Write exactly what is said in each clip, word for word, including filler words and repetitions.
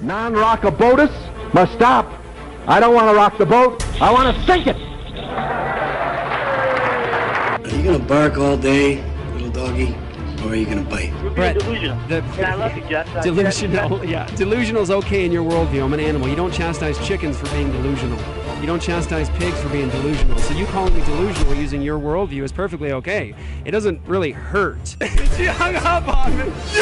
Non-rockabotus must stop. I don't want to rock the boat. I want to sink it. Are you going to bark all day, little doggy, or are you going to bite? You're being Brett, delusional. the- And I love you, Jeff. Uh, Delusional, Jeff- yeah. Delusional is okay in your worldview. I'm an animal. You don't chastise chickens for being delusional. You don't chastise pigs for being delusional. So you calling me delusional using your worldview is perfectly okay. It doesn't really hurt. She hung up on me.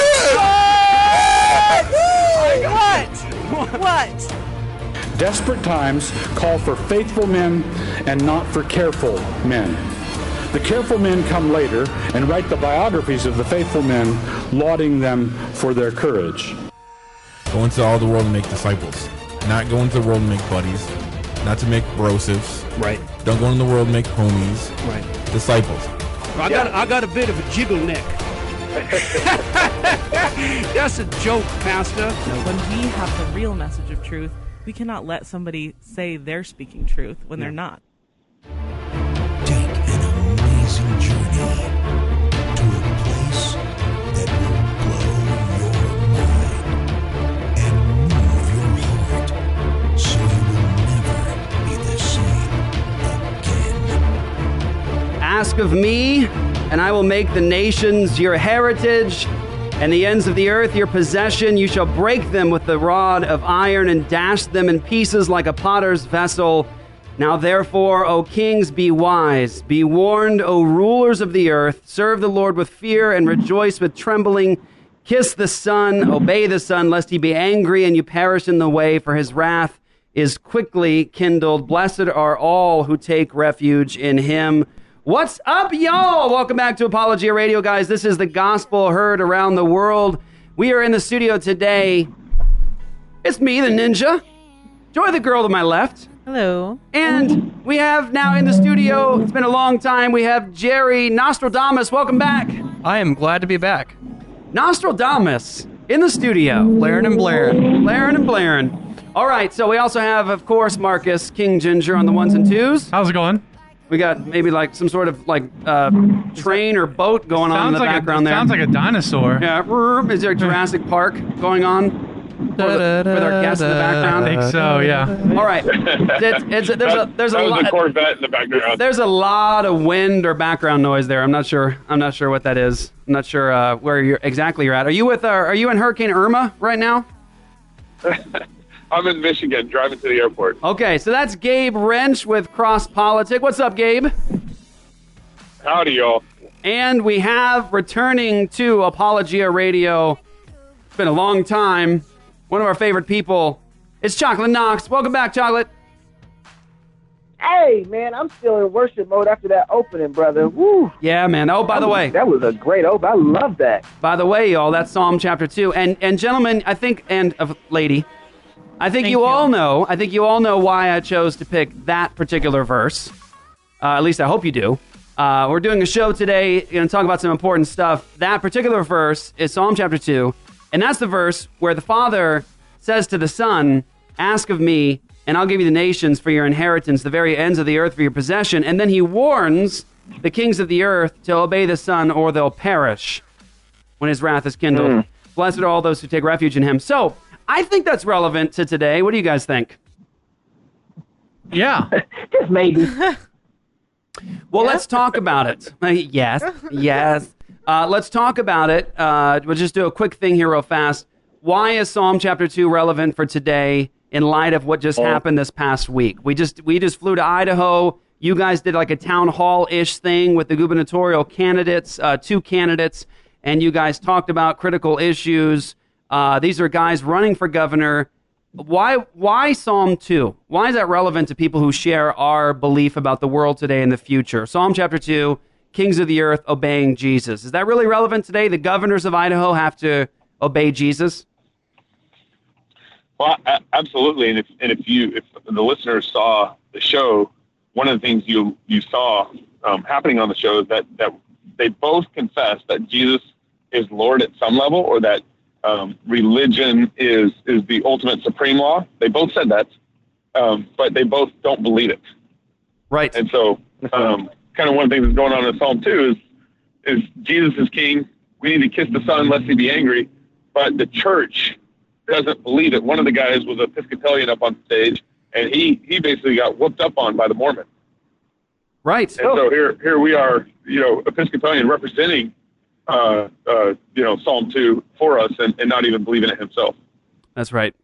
What? What? Desperate times call for faithful men and not for careful men. The careful men come later and write the biographies of the faithful men, lauding them for their courage. Go into all the world and make disciples. Not go into the world and make buddies. Not to make brosives. Right. Don't go into the world and make homies. Right. Disciples. I got I got a bit of a jiggle neck. That's a joke, Pastor. When we have the real message of truth, we cannot let somebody say they're speaking truth when they're not. Take an amazing journey to a place that will blow your mind and move your heart so you will never be the same again. Ask of me, and I will make the nations your heritage, and the ends of the earth your possession. You shall break them with the rod of iron and dash them in pieces like a potter's vessel. Now therefore, O kings, be wise. Be warned, O rulers of the earth. Serve the Lord with fear and rejoice with trembling. Kiss the Son, obey the Son, lest he be angry and you perish in the way, for his wrath is quickly kindled. Blessed are all who take refuge in him. What's up, y'all? Welcome back to Apologia Radio, guys. This is the gospel heard around the world. We are in the studio today. It's me, the ninja. Joy, the girl to my left. Hello. And we have now in the studio, it's been a long time, we have Jerry Nostradamus. Welcome back. I am glad to be back. Nostradamus in the studio. Blaring and blaring. Blaring and blaring. All right, so we also have, of course, Marcus King Ginger on the ones and twos. How's it going? We got maybe like some sort of like uh, train or boat going on in the like background a, there. Sounds like a dinosaur. Yeah, is there a Jurassic Park going on with, with our guests in the background? I think so. Yeah. All right, it's, it's, there's a there's a that was lot. a Corvette in the background. There's a lot of wind or background noise there. I'm not sure. I'm not sure what that is. I'm not sure uh, where you're exactly you're at. Are you with? Uh, are you in Hurricane Irma right now? I'm in Michigan, driving to the airport. Okay, so that's Gabe Wrench with Cross Politic. What's up, Gabe? Howdy, y'all. And we have returning to Apologia Radio. It's been a long time. One of our favorite people is Chocolate Knox. Welcome back, Chocolate. Hey, man, I'm still in worship mode after that opening, brother. Woo. Yeah, man. Oh, by that the was, way. That was a great open. I love that. By the way, y'all, that's Psalm chapter two. And, and gentlemen, I think, and uh, lady, I think you, you all know, I think you all know why I chose to pick that particular verse. Uh, at least I hope you do. Uh, we're doing a show today, going to talk about some important stuff. That particular verse is Psalm chapter two, and that's the verse where the Father says to the Son, ask of me, and I'll give you the nations for your inheritance, the very ends of the earth for your possession. And then he warns the kings of the earth to obey the Son, or they'll perish when his wrath is kindled. Mm. Blessed are all those who take refuge in him. So, I think that's relevant to today. What do you guys think? Yeah. Just maybe. Well, yeah. Let's talk about it. Uh, yes, yes. Uh, let's talk about it. Uh, we'll just do a quick thing here real fast. Why is Psalm chapter two relevant for today in light of what just oh. happened this past week? We just we just flew to Idaho. You guys did like a town hall-ish thing with the gubernatorial candidates, uh, two candidates, and you guys talked about critical issues. Uh, these are guys running for governor. Why why Psalm two? Why is that relevant to people who share our belief about the world today and the future? Psalm chapter two, kings of the earth obeying Jesus. Is that really relevant today? The governors of Idaho have to obey Jesus? Well, absolutely. And if and if you if the listeners saw the show, one of the things you you saw um, happening on the show is that that they both confess that Jesus is Lord at some level, or that Um, religion is is the ultimate supreme law. They both said that, um, but they both don't believe it. Right. And so, um, kind of one of the things that's going on in Psalm two is is Jesus is king. We need to kiss the Son lest he be angry. But the church doesn't believe it. One of the guys was Episcopalian up on stage, and he, he basically got whooped up on by the Mormon. Right. And so here here we are, you know, Episcopalian representing, uh, uh, you know, Psalm two for us, and, and not even believing it himself. That's right.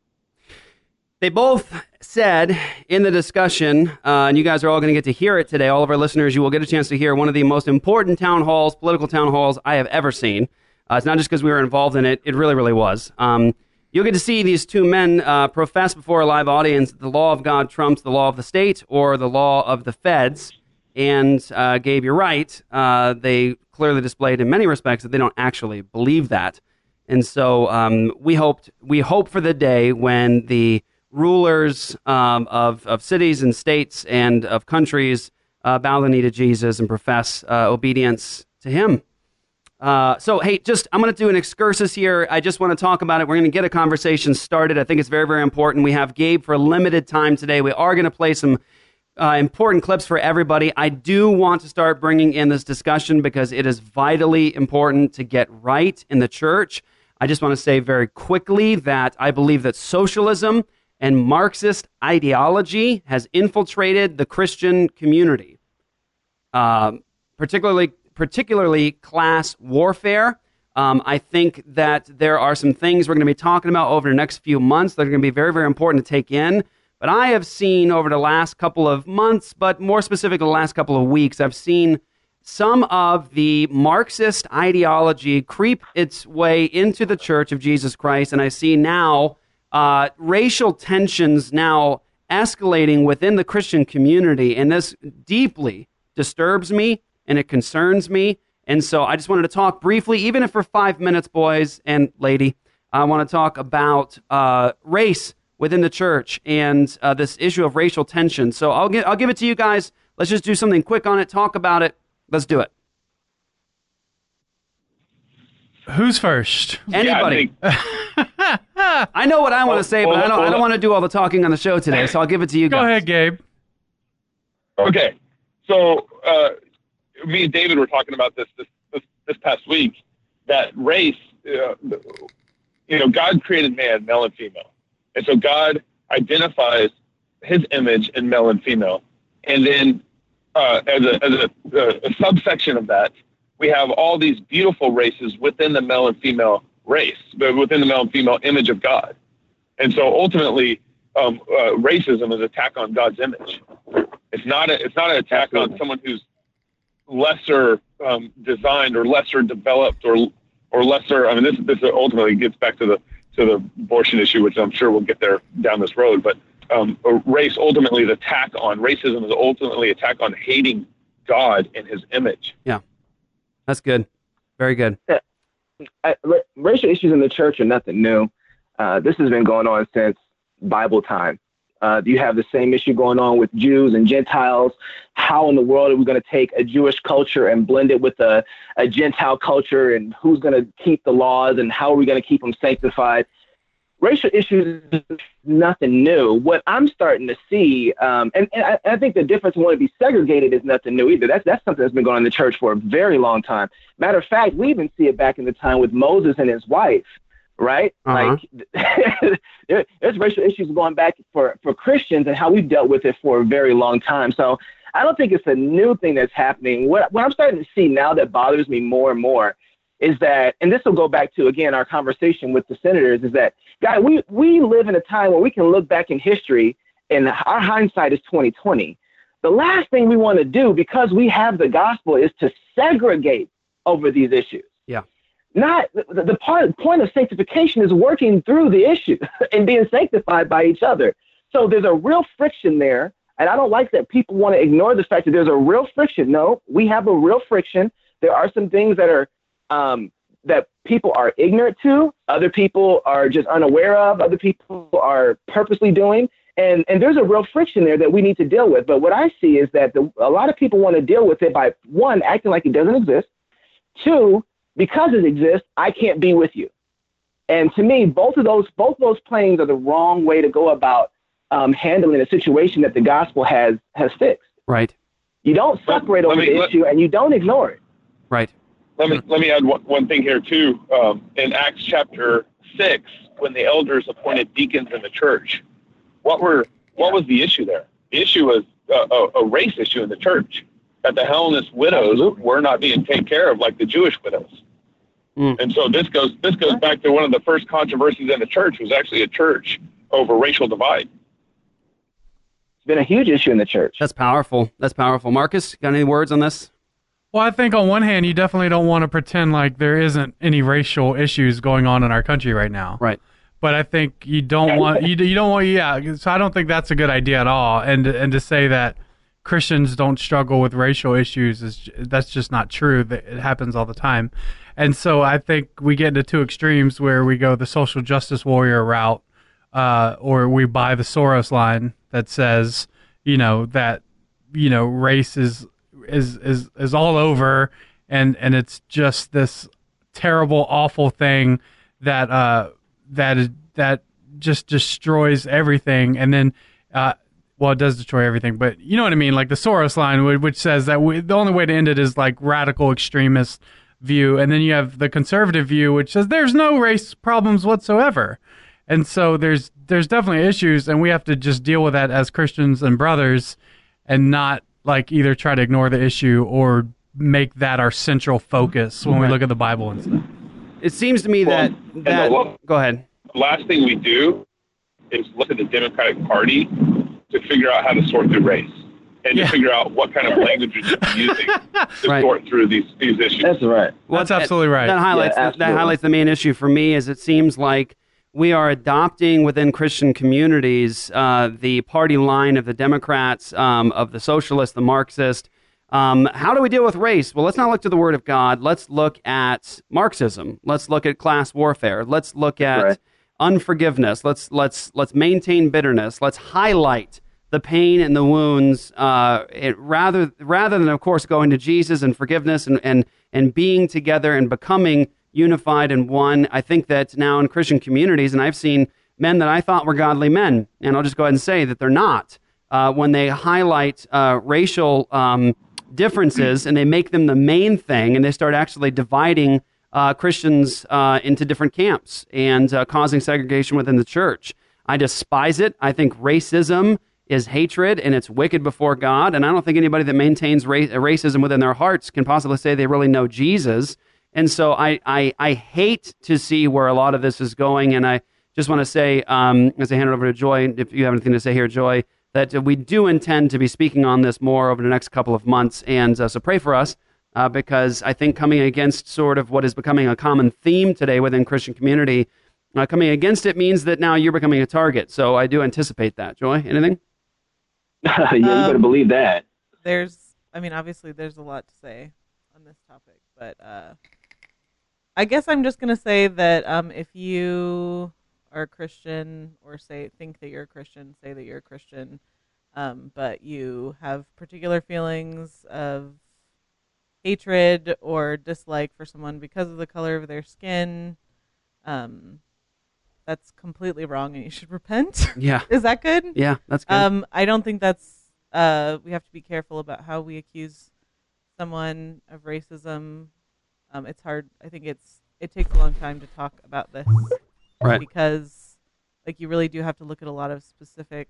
They both said in the discussion, uh, and you guys are all going to get to hear it today, all of our listeners, you will get a chance to hear one of the most important town halls, political town halls I have ever seen. Uh, it's not just because we were involved in it, it really, really was. Um, you'll get to see these two men uh, profess before a live audience that the law of God trumps the law of the state or the law of the feds. And uh, Gabe, you're right. Uh, they clearly displayed in many respects that they don't actually believe that. And so um, we hoped, we hope for the day when the rulers um, of, of cities and states and of countries uh, bow the knee to Jesus and profess uh, obedience to him. Uh, so, hey, just I'm going to do an excursus here. I just want to talk about it. We're going to get a conversation started. I think it's very, very important. We have Gabe for a limited time today. We are going to play some Uh, important clips for everybody. I do want to start bringing in this discussion because it is vitally important to get right in the church. I just want to say very quickly that I believe that socialism and Marxist ideology has infiltrated the Christian community, uh, particularly particularly class warfare. Um, I think that there are some things we're going to be talking about over the next few months that are going to be very, very important to take in. But I have seen over the last couple of months, but more specifically the last couple of weeks, I've seen some of the Marxist ideology creep its way into the Church of Jesus Christ, and I see now uh, racial tensions now escalating within the Christian community, and this deeply disturbs me, and it concerns me, and so I just wanted to talk briefly, even if for five minutes, boys and lady, I want to talk about uh, race within the church and uh, this issue of racial tension. So I'll get, I'll give it to you guys. Let's just do something quick on it, talk about it. Let's do it. Who's first? Anybody. Yeah, I, think... I know what I want to say, well, but I don't, well, I don't want to do all the talking on the show today, so I'll give it to you guys. Go ahead, Gabe. Okay. So uh, me and David were talking about this this, this, this past week, that race, uh, you know, God created man, male and female. And so God identifies his image in male and female. And then uh, as, a, as a, a subsection of that, we have all these beautiful races within the male and female race, but within the male and female image of God. And so ultimately, um, uh, racism is an attack on God's image. It's not a, it's not an attack on someone who's lesser um, designed or lesser developed or or lesser. I mean, this this ultimately gets back to the to the abortion issue, which I'm sure we'll get there down this road. But um, race ultimately is attack on racism is ultimately attack on hating God and his image. Yeah, that's good. Very good. Yeah. I, racial issues in the church are nothing new. Uh, this has been going on since Bible time. Uh, you have the same issue going on with Jews and Gentiles. How in the world are we going to take a Jewish culture and blend it with a, a Gentile culture, and who's going to keep the laws, and how are we going to keep them sanctified? Racial issues is nothing new. What I'm starting to see, um, and, and I, I think the difference in wanting to be segregated is nothing new either. That's, that's something that's been going on in the church for a very long time. Matter of fact, we even see it back in the time with Moses and his wife. Right? Uh-huh. Like there, there's racial issues going back for, for Christians and how we've dealt with it for a very long time. So I don't think it's a new thing that's happening. What, what I'm starting to see now that bothers me more and more is that, and this will go back to, again, our conversation with the senators, is that, guys, we, we live in a time where we can look back in history and our hindsight is twenty twenty. The last thing we want to do, because we have the gospel, is to segregate over these issues. Yeah. Not the, the part, point of sanctification is working through the issue and being sanctified by each other. So there's a real friction there. And I don't like that people want to ignore the fact that there's a real friction. No, we have a real friction. There are some things that are um, that people are ignorant to. Other people are just unaware of. Other people are purposely doing. And, and there's a real friction there that we need to deal with. But what I see is that the, a lot of people want to deal with it by, one, acting like it doesn't exist. Two, because it exists, I can't be with you. And to me, both of those both of those claims are the wrong way to go about um, handling a situation that the gospel has has fixed. Right. You don't separate let over me, the let, issue, and you don't ignore it. Right. Let me let me add one, one thing here too. Um, in Acts chapter six, when the elders appointed deacons in the church, what were what was the issue there? The issue was a, a, a race issue in the church, that the Hellenist widows Absolutely. were not being taken care of like the Jewish widows. Mm. And so this goes this goes back to one of the first controversies in the church, was actually a church over racial divide. It's been a huge issue in the church. That's powerful. That's powerful. Marcus, got any words on this? Well, I think on one hand, you definitely don't want to pretend like there isn't any racial issues going on in our country right now. Right. But I think you don't want you you don't want yeah. So I don't think that's a good idea at all. And and to say that Christians don't struggle with racial issues is that's just not true. It happens all the time. And so I think we get into two extremes where we go the social justice warrior route, uh, or we buy the Soros line that says, you know, that you know race is. is is is all over, and and it's just this terrible, awful thing that uh that is that just destroys everything. And then uh well, it does destroy everything, but you know what I mean, like the Soros line, which says that we, the only way to end it is like radical extremist view, and then you have the conservative view, which says there's no race problems whatsoever. And so there's there's definitely issues, and we have to just deal with that as Christians and brothers, and not like either try to ignore the issue or make that our central focus when right. we look at the Bible and stuff. It seems to me well, that, that the, go ahead. The last thing we do is look at the Democratic Party to figure out how to sort through race and yeah. to figure out what kind of language we should be using to right. sort through these, these issues. That's right. Well, that's absolutely right. That highlights, yeah, that highlights the main issue for me, is it seems like we are adopting within Christian communities uh, the party line of the Democrats, um, of the socialists, the Marxists. Um, how do we deal with race? Well, let's not look to the Word of God. Let's look at Marxism. Let's look at class warfare. Let's look at right. unforgiveness. Let's let's let's maintain bitterness. Let's highlight the pain and the wounds, uh, it, rather rather than, of course, going to Jesus and forgiveness and and and being together and becoming unified and one. I think that now in Christian communities, and I've seen men that I thought were godly men, and I'll just go ahead and say that they're not, uh, when they highlight uh, racial um, differences and they make them the main thing, and they start actually dividing uh, Christians uh, into different camps and uh, causing segregation within the church. I despise it. I think racism is hatred, and it's wicked before God, and I don't think anybody that maintains ra- racism within their hearts can possibly say they really know Jesus. And so I, I, I hate to see where a lot of this is going, and I just want to say, um, as I hand it over to Joy, if you have anything to say here, Joy, that we do intend to be speaking on this more over the next couple of months, and uh, so pray for us, uh, because I think coming against sort of what is becoming a common theme today within Christian community, uh, coming against it means that now you're becoming a target. So I do anticipate that. Joy, anything? yeah, you um, better believe that. There's, I mean, obviously there's a lot to say on this topic, but uh, I guess I'm just going to say that um, if you are a Christian, or say think that you're a Christian, say that you're a Christian, um, but you have particular feelings of hatred or dislike for someone because of the color of their skin, um, that's completely wrong, and you should repent. Yeah. Is that good? Yeah, that's good. Um, I don't think that's, uh, we have to be careful about how we accuse someone of racism. Um, it's hard. I think it's, it takes a long time to talk about this. Right. Because, like, you really do have to look at a lot of specific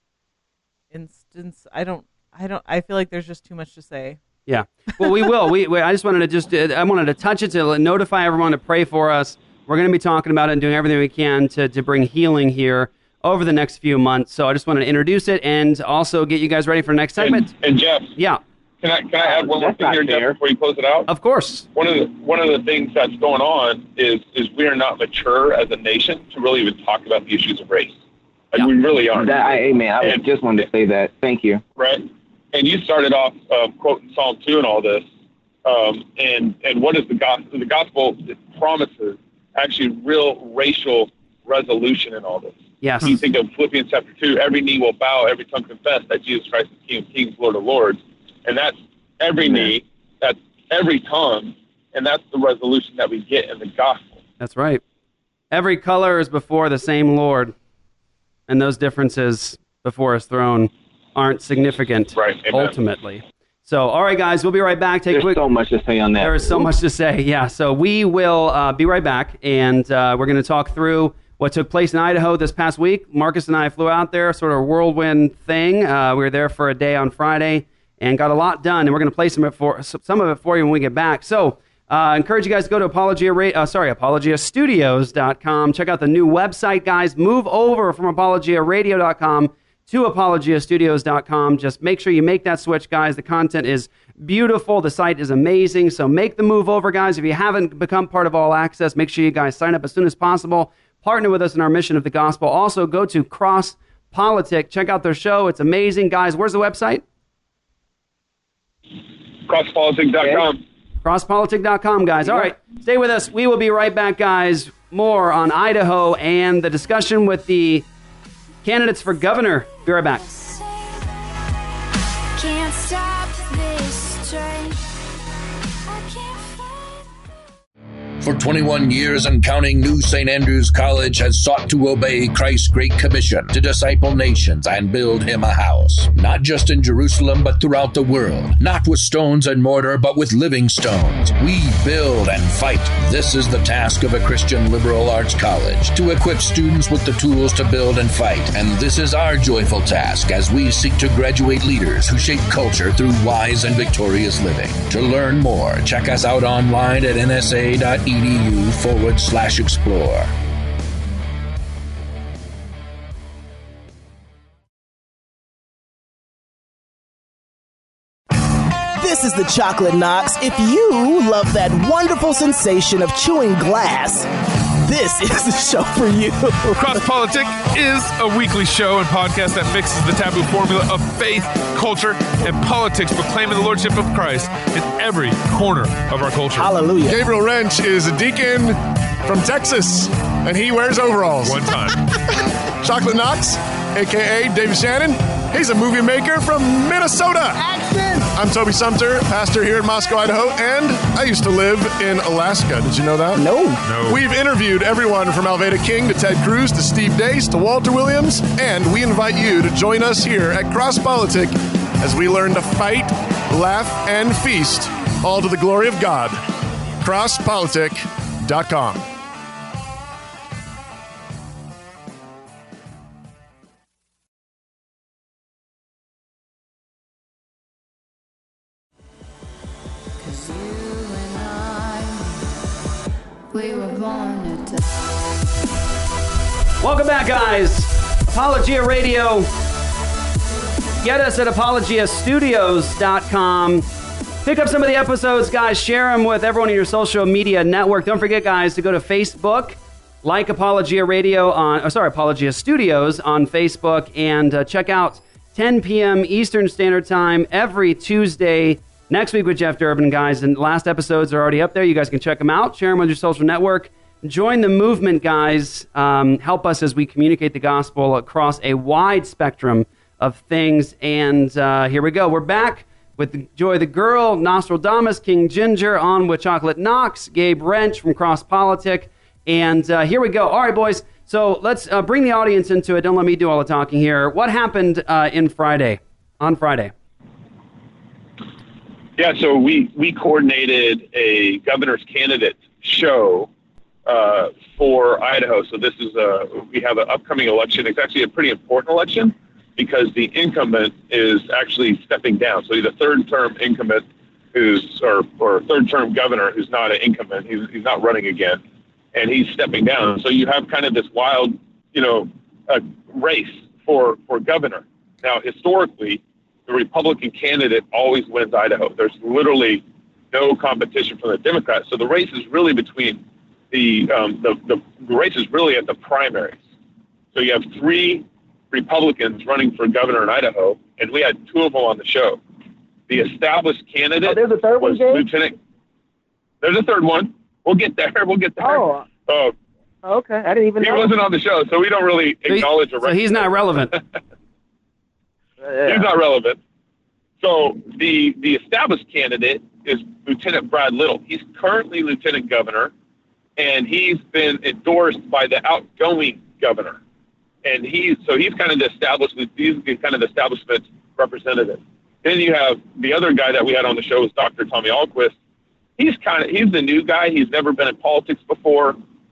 instance. I don't, I don't, I feel like there's just too much to say. Yeah. Well, we will. We, we I just wanted to just, uh, I wanted to touch it to notify everyone to pray for us. We're going to be talking about it and doing everything we can to, to bring healing here over the next few months. So I just wanted to introduce it and also get you guys ready for the next segment. And, and Jeff. Yeah. Can I can I add one more thing here, Jeff, before you close it out? Of course. One of the one of the things that's going on is is we are not mature as a nation to really even talk about the issues of race. Like, yeah. We really aren't. That, I, amen. I and, just wanted to say that. Thank you. Right. And you started off uh, quoting Psalm two and all this. Um, and and what is the gospel? The gospel promises actually real racial resolution in all this. Yes. You think of Philippians chapter two, every knee will bow, every tongue confess that Jesus Christ is King of Kings, Lord of Lords. And that's every knee, that's every tongue, and that's the resolution that we get in the gospel. That's right. Every color is before the same Lord, and those differences before his throne aren't significant, right, ultimately. So, all right, guys, we'll be right back. Take There's quick... so much to say on that. There is so much to say, yeah. So we will uh, be right back, and uh, we're going to talk through what took place in Idaho this past week. Marcus and I flew out there, sort of a whirlwind thing. Uh, we were there for a day on Friday and got a lot done, and we're going to play some of it for some of it for you when we get back. So, I uh, encourage you guys to go to Apologia, uh, sorry, apologia studios dot com. Check out the new website, guys. Move over from apologia radio dot com to apologia studios dot com. Just make sure you make that switch, guys. The content is beautiful. The site is amazing. So make the move over, guys. If you haven't become part of All Access, make sure you guys sign up as soon as possible. Partner with us in our mission of the gospel. Also, go to Cross Politic. Check out their show. It's amazing, guys. Where's the website? cross politic dot com. cross politic dot com, guys. All right, stay with us. We will be right back, guys. More on Idaho and the discussion with the candidates for governor. Be right back. Can't stop this train. I can't fight. For twenty-one years and counting, New Saint Andrews College has sought to obey Christ's Great Commission to disciple nations and build him a house, not just in Jerusalem, but throughout the world, not with stones and mortar, but with living stones. We build and fight. This is the task of a Christian liberal arts college, to equip students with the tools to build and fight. And this is our joyful task as we seek to graduate leaders who shape culture through wise and victorious living. To learn more, check us out online at n s a dot e d u forward slash explore. This is the Chocolate Knox. If you love that wonderful sensation of chewing glass, this is the show for you. Cross Politic is a weekly show and podcast that mixes the taboo formula of faith, culture, and politics, proclaiming the lordship of Christ in every corner of our culture. Hallelujah. Gabriel Wrench is a deacon from Texas, and he wears overalls. One time. Chocolate Knox, a k a. David Shannon. He's a movie maker from Minnesota. Action! I'm Toby Sumter, pastor here in Moscow, Idaho, and I used to live in Alaska. Did you know that? No. No. We've interviewed everyone from Alveda King to Ted Cruz to Steve Dace to Walter Williams, and we invite you to join us here at Cross Politic as we learn to fight, laugh, and feast, all to the glory of God. cross politic dot com. We were born to die. Welcome back, guys. Apologia Radio. Get us at apologia studios dot com. Pick up some of the episodes, guys. Share them with everyone in your social media network. Don't forget, guys, to go to Facebook, like Apologia Radio on, oh, sorry, Apologia Studios on Facebook, and uh, check out ten p.m. Eastern Standard Time every Tuesday. Next week with Jeff Durbin, guys, and last episodes are already up there. You guys can check them out. Share them on your social network. Join the movement, guys. Um, help us as we communicate the gospel across a wide spectrum of things. And uh, here we go. We're back with Joy the Girl, Nostradamus, King Ginger, on with Chocolate Knox, Gabe Wrench from Cross Politic. And uh, here we go. All right, boys. So let's uh, bring the audience into it. Don't let me do all the talking here. What happened uh, in Friday, on Friday? Yeah, so we, we coordinated a governor's candidate show uh, for Idaho. So this is a, we have an upcoming election. It's actually a pretty important election because the incumbent is actually stepping down. So he's a third-term incumbent who's, or, or third-term governor who's not an incumbent. He's, he's not running again, and he's stepping down. So you have kind of this wild, you know, uh, race for, for governor. Now, historically, the Republican candidate always wins Idaho. There's literally no competition from the Democrats. So the race is really between the, um, the, the, the race is really at the primaries. So you have three Republicans running for governor in Idaho, and we had two of them on the show. The established candidate oh, there's a third was one, Lieutenant. There's a third one. We'll get there. We'll get there. Oh, uh, okay. I didn't even he know. wasn't on the show, so we don't really So, he, acknowledge or so he's not relevant. Yeah. He's not relevant. So the the established candidate is Lieutenant Brad Little. He's currently lieutenant governor, and he's been endorsed by the outgoing governor. And he's so he's kind of the established he's kind of the establishment representative. Then you have the other guy that we had on the show is Doctor Tommy Ahlquist. He's kind of he's the new guy. He's never been in politics before.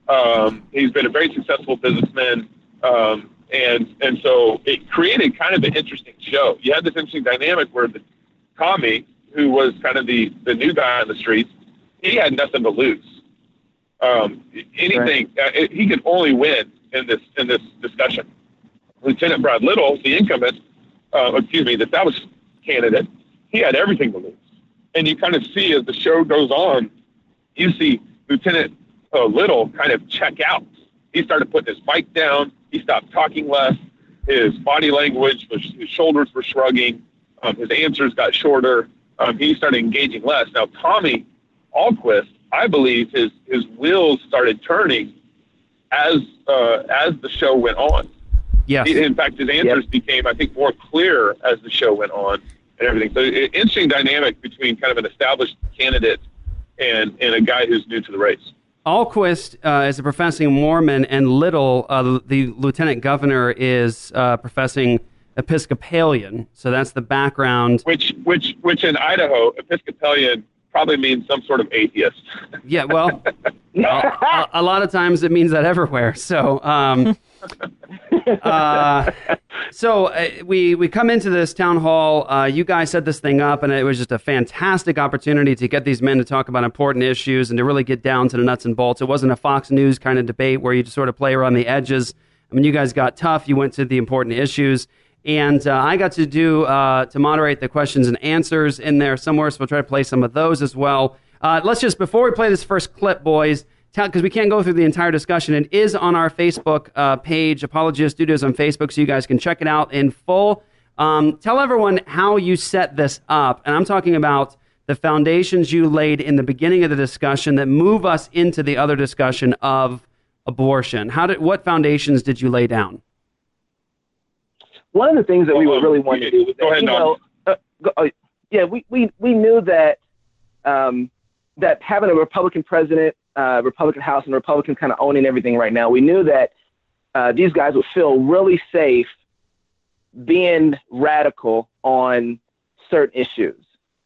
Um, he's been a very successful businessman. Um, and and so it created kind of an interesting show. You had this interesting dynamic where the Tommy, who was kind of the, the new guy on the streets, he had nothing to lose. Um, anything, right. uh, he could only win in this in this discussion. Lieutenant Brad Little, the incumbent, uh, excuse me, the established candidate, he had everything to lose. And you kind of see as the show goes on, you see Lieutenant uh, Little kind of check out. He started putting his bike down. He stopped talking less. His body language, was, his shoulders were shrugging. Um, his answers got shorter. Um, he started engaging less. Now, Tommy Ahlquist, I believe his, his wheels started turning as uh, as the show went on. Yes. In fact, his answers Yep. became, I think, more clear as the show went on and everything. So, an interesting dynamic between kind of an established candidate and, and a guy who's new to the race. Ahlquist uh, is a professing Mormon, and Little, uh, the lieutenant governor, is uh, professing Episcopalian. So that's the background. Which, which, which in Idaho, Episcopalian probably means some sort of atheist. Yeah, well, a, a lot of times it means that everywhere. So, um, uh, so uh, we we come into this town hall. Uh, you guys set this thing up, and it was just a fantastic opportunity to get these men to talk about important issues and to really get down to the nuts and bolts. It wasn't a Fox News kind of debate where you just sort of play around the edges. I mean, you guys got tough. You went to the important issues. And uh, I got to do uh, to moderate the questions and answers in there somewhere, so we'll try to play some of those as well. Uh, let's just, before we play this first clip, boys, because we can't go through the entire discussion, it is on our Facebook uh, page, Apologia Studios on Facebook, so you guys can check it out in full. Um, tell everyone how you set this up, and I'm talking about the foundations you laid in the beginning of the discussion that move us into the other discussion of abortion. How did what foundations did you lay down? One of the things that we would really want to do was, Go ahead, you know, uh, go, uh, yeah, we, we, we knew that um, that having a Republican president, uh, Republican House, and Republican kind of owning everything right now, we knew that uh, these guys would feel really safe being radical on certain issues,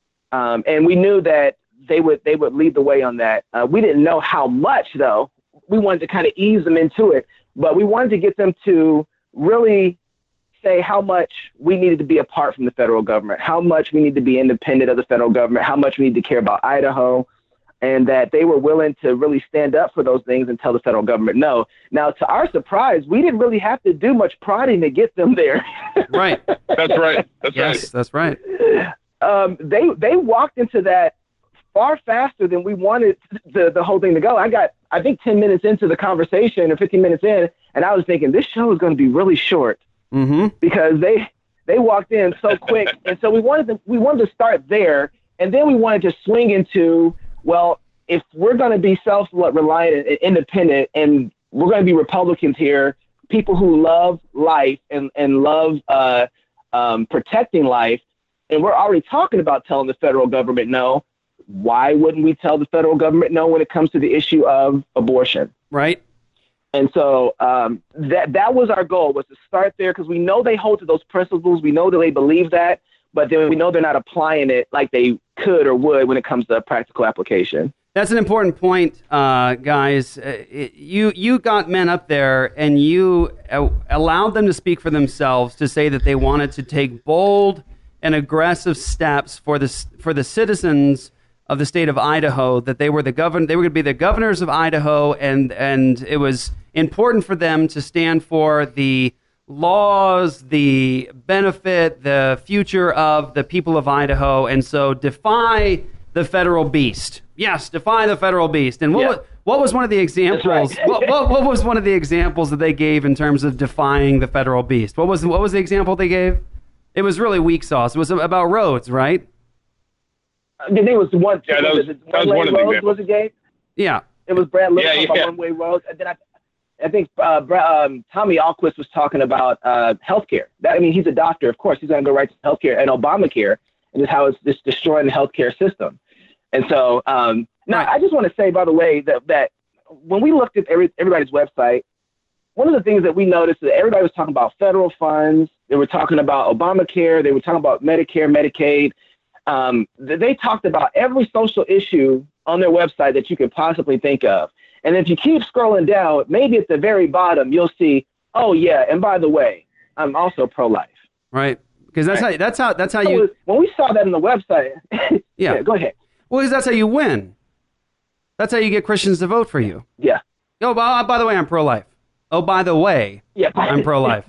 um, and we knew that they would they would lead the way on that. Uh, we didn't know how much, though. We wanted to kind of ease them into it, but we wanted to get them to really say how much we needed to be apart from the federal government, how much we need to be independent of the federal government, how much we need to care about Idaho, and that they were willing to really stand up for those things and tell the federal government no. Now, to our surprise, we didn't really have to do much prodding to get them there. Right. That's right. That's yes, right. that's right. Um, they they walked into that far faster than we wanted the, the whole thing to go. I got, I think, ten minutes into the conversation or fifteen minutes in, and I was thinking this show is going to be really short. Mm-hmm. Because they they walked in so quick, and so we wanted to we wanted to start there, and then we wanted to swing into, well, if we're going to be self-reliant and independent, and we're going to be Republicans here, people who love life and and love uh, um, protecting life, and we're already talking about telling the federal government no. Why wouldn't we tell the federal government no when it comes to the issue of abortion? Right. And so um, that that was our goal, was to start there, because we know they hold to those principles. We know that they believe that, but then we know they're not applying it like they could or would when it comes to practical application. That's an important point, uh, guys. Uh, it, you you got men up there, and you uh, allowed them to speak for themselves, to say that they wanted to take bold and aggressive steps for the for the citizens of the state of Idaho, that they were the govern they were going to be the governors of Idaho, and and it was important for them to stand for the laws, the benefit, the future of the people of Idaho, and so defy the federal beast. Yes, defy the federal beast. And what Yeah. was, what was one of the examples? right. what, what what was one of the examples that they gave in terms of defying the federal beast? What was what was the example they gave? It was really weak sauce. It was about roads, right? I think it was one. Yeah, that was- was it that was one-way one of the roads, examples. was it, Gabe? Yeah. It was Brad Little Yeah, talking about yeah. one-way roads, and then I, I think uh, Brad, um, Tommy Ahlquist was talking about uh, healthcare. That I mean, he's a doctor, of course. He's going to go right to healthcare and Obamacare, and just how it's just destroying the healthcare system. And so, um, now Right. I just want to say, by the way, that that when we looked at every, everybody's website, one of the things that we noticed is that everybody was talking about federal funds. They were talking about Obamacare. They were talking about Medicare, Medicaid. Um, they talked about every social issue on their website that you could possibly think of. And if you keep scrolling down, maybe at the very bottom, you'll see, oh, yeah, and by the way, I'm also pro-life. Right. Because that's Right. how that's how that's how So you when we saw that on the website, yeah. yeah, go ahead. Well, because that's how you win. That's how you get Christians to vote for you. Yeah. Oh, by, by the way, I'm pro-life. Oh, by the way, Yeah. I'm pro-life.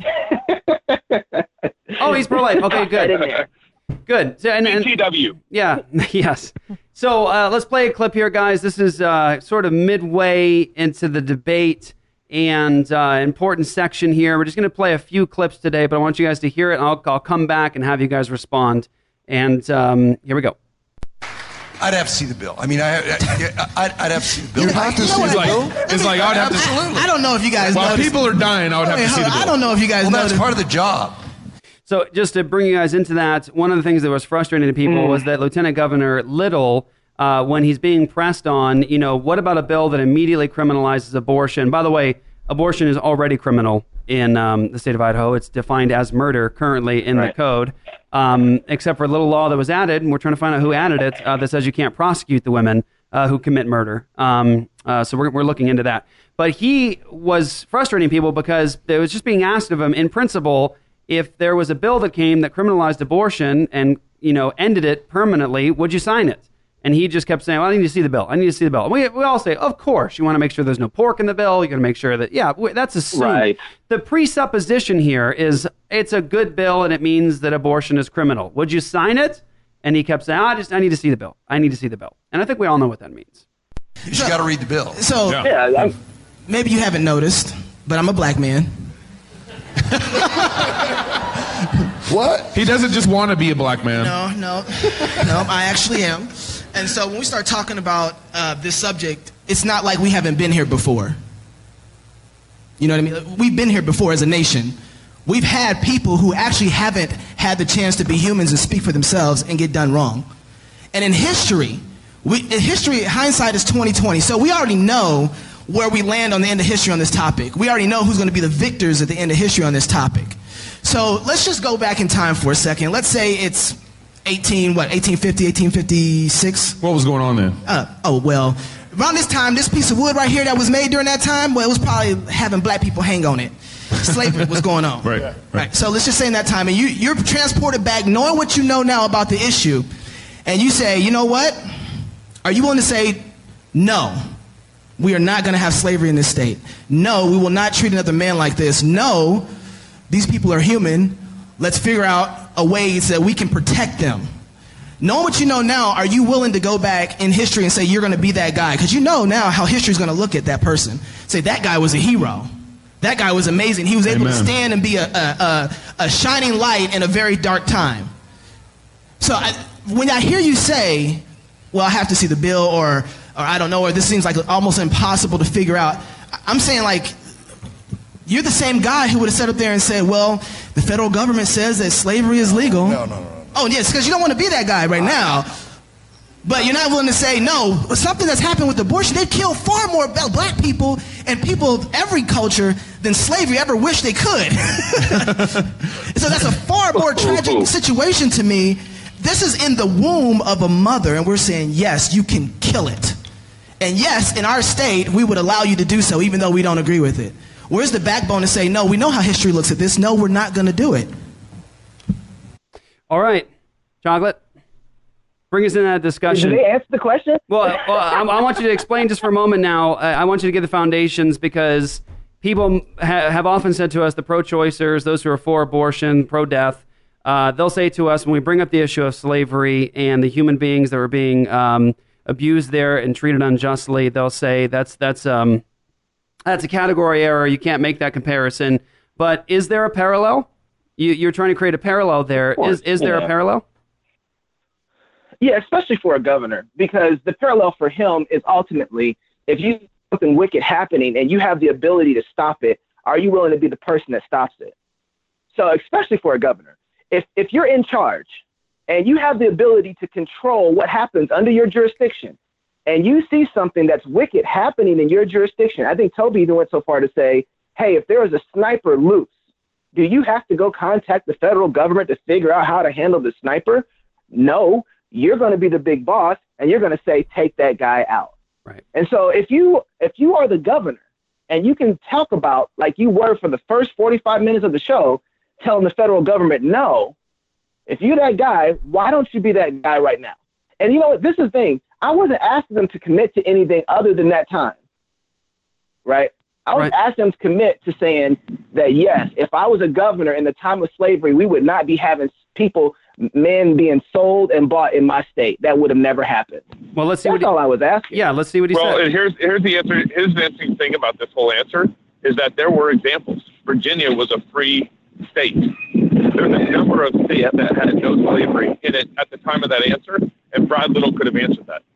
Oh, he's pro-life. Okay, Right in good. there. Good. So, and, and, T W. yeah, yes. So uh, let's play a clip here, guys. This is uh, sort of midway into the debate and uh, important section here. We're just going to play a few clips today, but I want you guys to hear it. And I'll, I'll come back and have you guys respond. And um, here we go. I'd have to see the bill. I mean, I, I, I'd, I'd have to see the bill. You have to I- see you know the what? bill? I- It's like, I'd have to- Absolutely. I don't know if you guys While noticed. people are dying, I would have Wait, to see hold the on. bill. I don't know if you guys Well, that's noticed. part of the job. So just to bring you guys into that, one of the things that was frustrating to people was that Lieutenant Governor Little, uh, when he's being pressed on, you know, what about a bill that immediately criminalizes abortion? By the way, abortion is already criminal in um, the state of Idaho. It's defined as murder currently in Right. the code, um, except for a little law that was added, and we're trying to find out who added it, uh, that says you can't prosecute the women uh, who commit murder. Um, uh, so we're, we're looking into that. But he was frustrating people because it was just being asked of him, in principle, if there was a bill that came that criminalized abortion and, you know, ended it permanently, would you sign it? And he just kept saying, well, I need to see the bill. I need to see the bill. We, we all say, of course, you want to make sure there's no pork in the bill. You're going to make sure that, yeah, w- that's assumed. Right. The presupposition here is it's a good bill and it means that abortion is criminal. Would you sign it? And he kept saying, oh, I just, I need to see the bill. I need to see the bill. And I think we all know what that means. You just got to read the bill. So Yeah, I'm, maybe you haven't noticed, but I'm a black man. What? He doesn't just want to be a black man. No, no, no, I actually am. And so when we start talking about uh, this subject, it's not like we haven't been here before. You know what I mean? We've been here before as a nation. We've had people who actually haven't had the chance to be humans and speak for themselves and get done wrong. And in history, we, in history, hindsight is twenty twenty. So we already know where we land on the end of history on this topic. We already know who's going to be the victors at the end of history on this topic. So let's just go back in time for a second. Let's say it's eighteen, what, eighteen fifty, eighteen fifty-six? What was going on then? Uh, oh, well, around this time, this piece of wood right here that was made during that time, well, it was probably having black people hang on it. Slavery was going on. Right, right. Right. So let's just say in that time, and you, you're transported back knowing what you know now about the issue, and you say, you know what? Are you willing to say, no, we are not going to have slavery in this state? No, we will not treat another man like this. No, these people are human. Let's figure out a way so that we can protect them. Knowing what you know now, are you willing to go back in history and say you're going to be that guy? Because you know now how history is going to look at that person. Say, that guy was a hero. That guy was amazing. He was able Amen. to stand and be a, a, a, a shining light in a very dark time. So I, when I hear you say, well, I have to see the bill, or, or I don't know, or this seems like almost impossible to figure out, I'm saying, like, you're the same guy who would have sat up there and said, well, the federal government says that slavery is legal. No, no, no. no. Oh, yes, because you don't want to be that guy right now. But you're not willing to say, no, something that's happened with abortion, they've killed far more black people and people of every culture than slavery ever wished they could. So that's a far more tragic situation to me. This is in the womb of a mother, and we're saying, yes, you can kill it. And yes, in our state, we would allow you to do so, even though we don't agree with it. Where's the backbone to say, no, we know how history looks at this. No, we're not going to do it. All right, Chocolate, bring us in that discussion. did they answer the question? Well, well I, I want you to explain just for a moment now. I, I want you to give the foundations, because people ha- have often said to us, the pro-choicers, those who are for abortion, pro-death, uh, they'll say to us when we bring up the issue of slavery and the human beings that were being um, abused there and treated unjustly, they'll say that's that's um, that's a category error. You can't make that comparison. But is there a parallel? You, you're trying to create a parallel there. Is is there yeah. a parallel? Yeah, especially for a governor, because the parallel for him is ultimately, if you see something wicked happening and you have the ability to stop it, are you willing to be the person that stops it? So especially for a governor, if if you're in charge and you have the ability to control what happens under your jurisdiction, and you see something that's wicked happening in your jurisdiction, I think Toby even went so far to say, hey, if there was a sniper loose, do you have to go contact the federal government to figure out how to handle the sniper? No, you're going to be the big boss, and you're going to say, take that guy out. Right. And so if you if you are the governor and you can talk about, like you were for the first forty-five minutes of the show, telling the federal government no, if you're that guy, why don't you be that guy right now? And you know what? This is the thing. I wasn't asking them to commit to anything other than that time, right? I was Right. asking them to commit to saying that, yes, if I was a governor in the time of slavery, we would not be having people, men being sold and bought in my state. That would have never happened. Well, let's see That's what he, all I was asking. Yeah, let's see what he Well, said. and here's here's the answer. Here's the interesting thing about this whole answer is that there were examples. Virginia was a free state. There's a number of states that had no slavery in it at the time of that answer, and Brad Little could have answered that.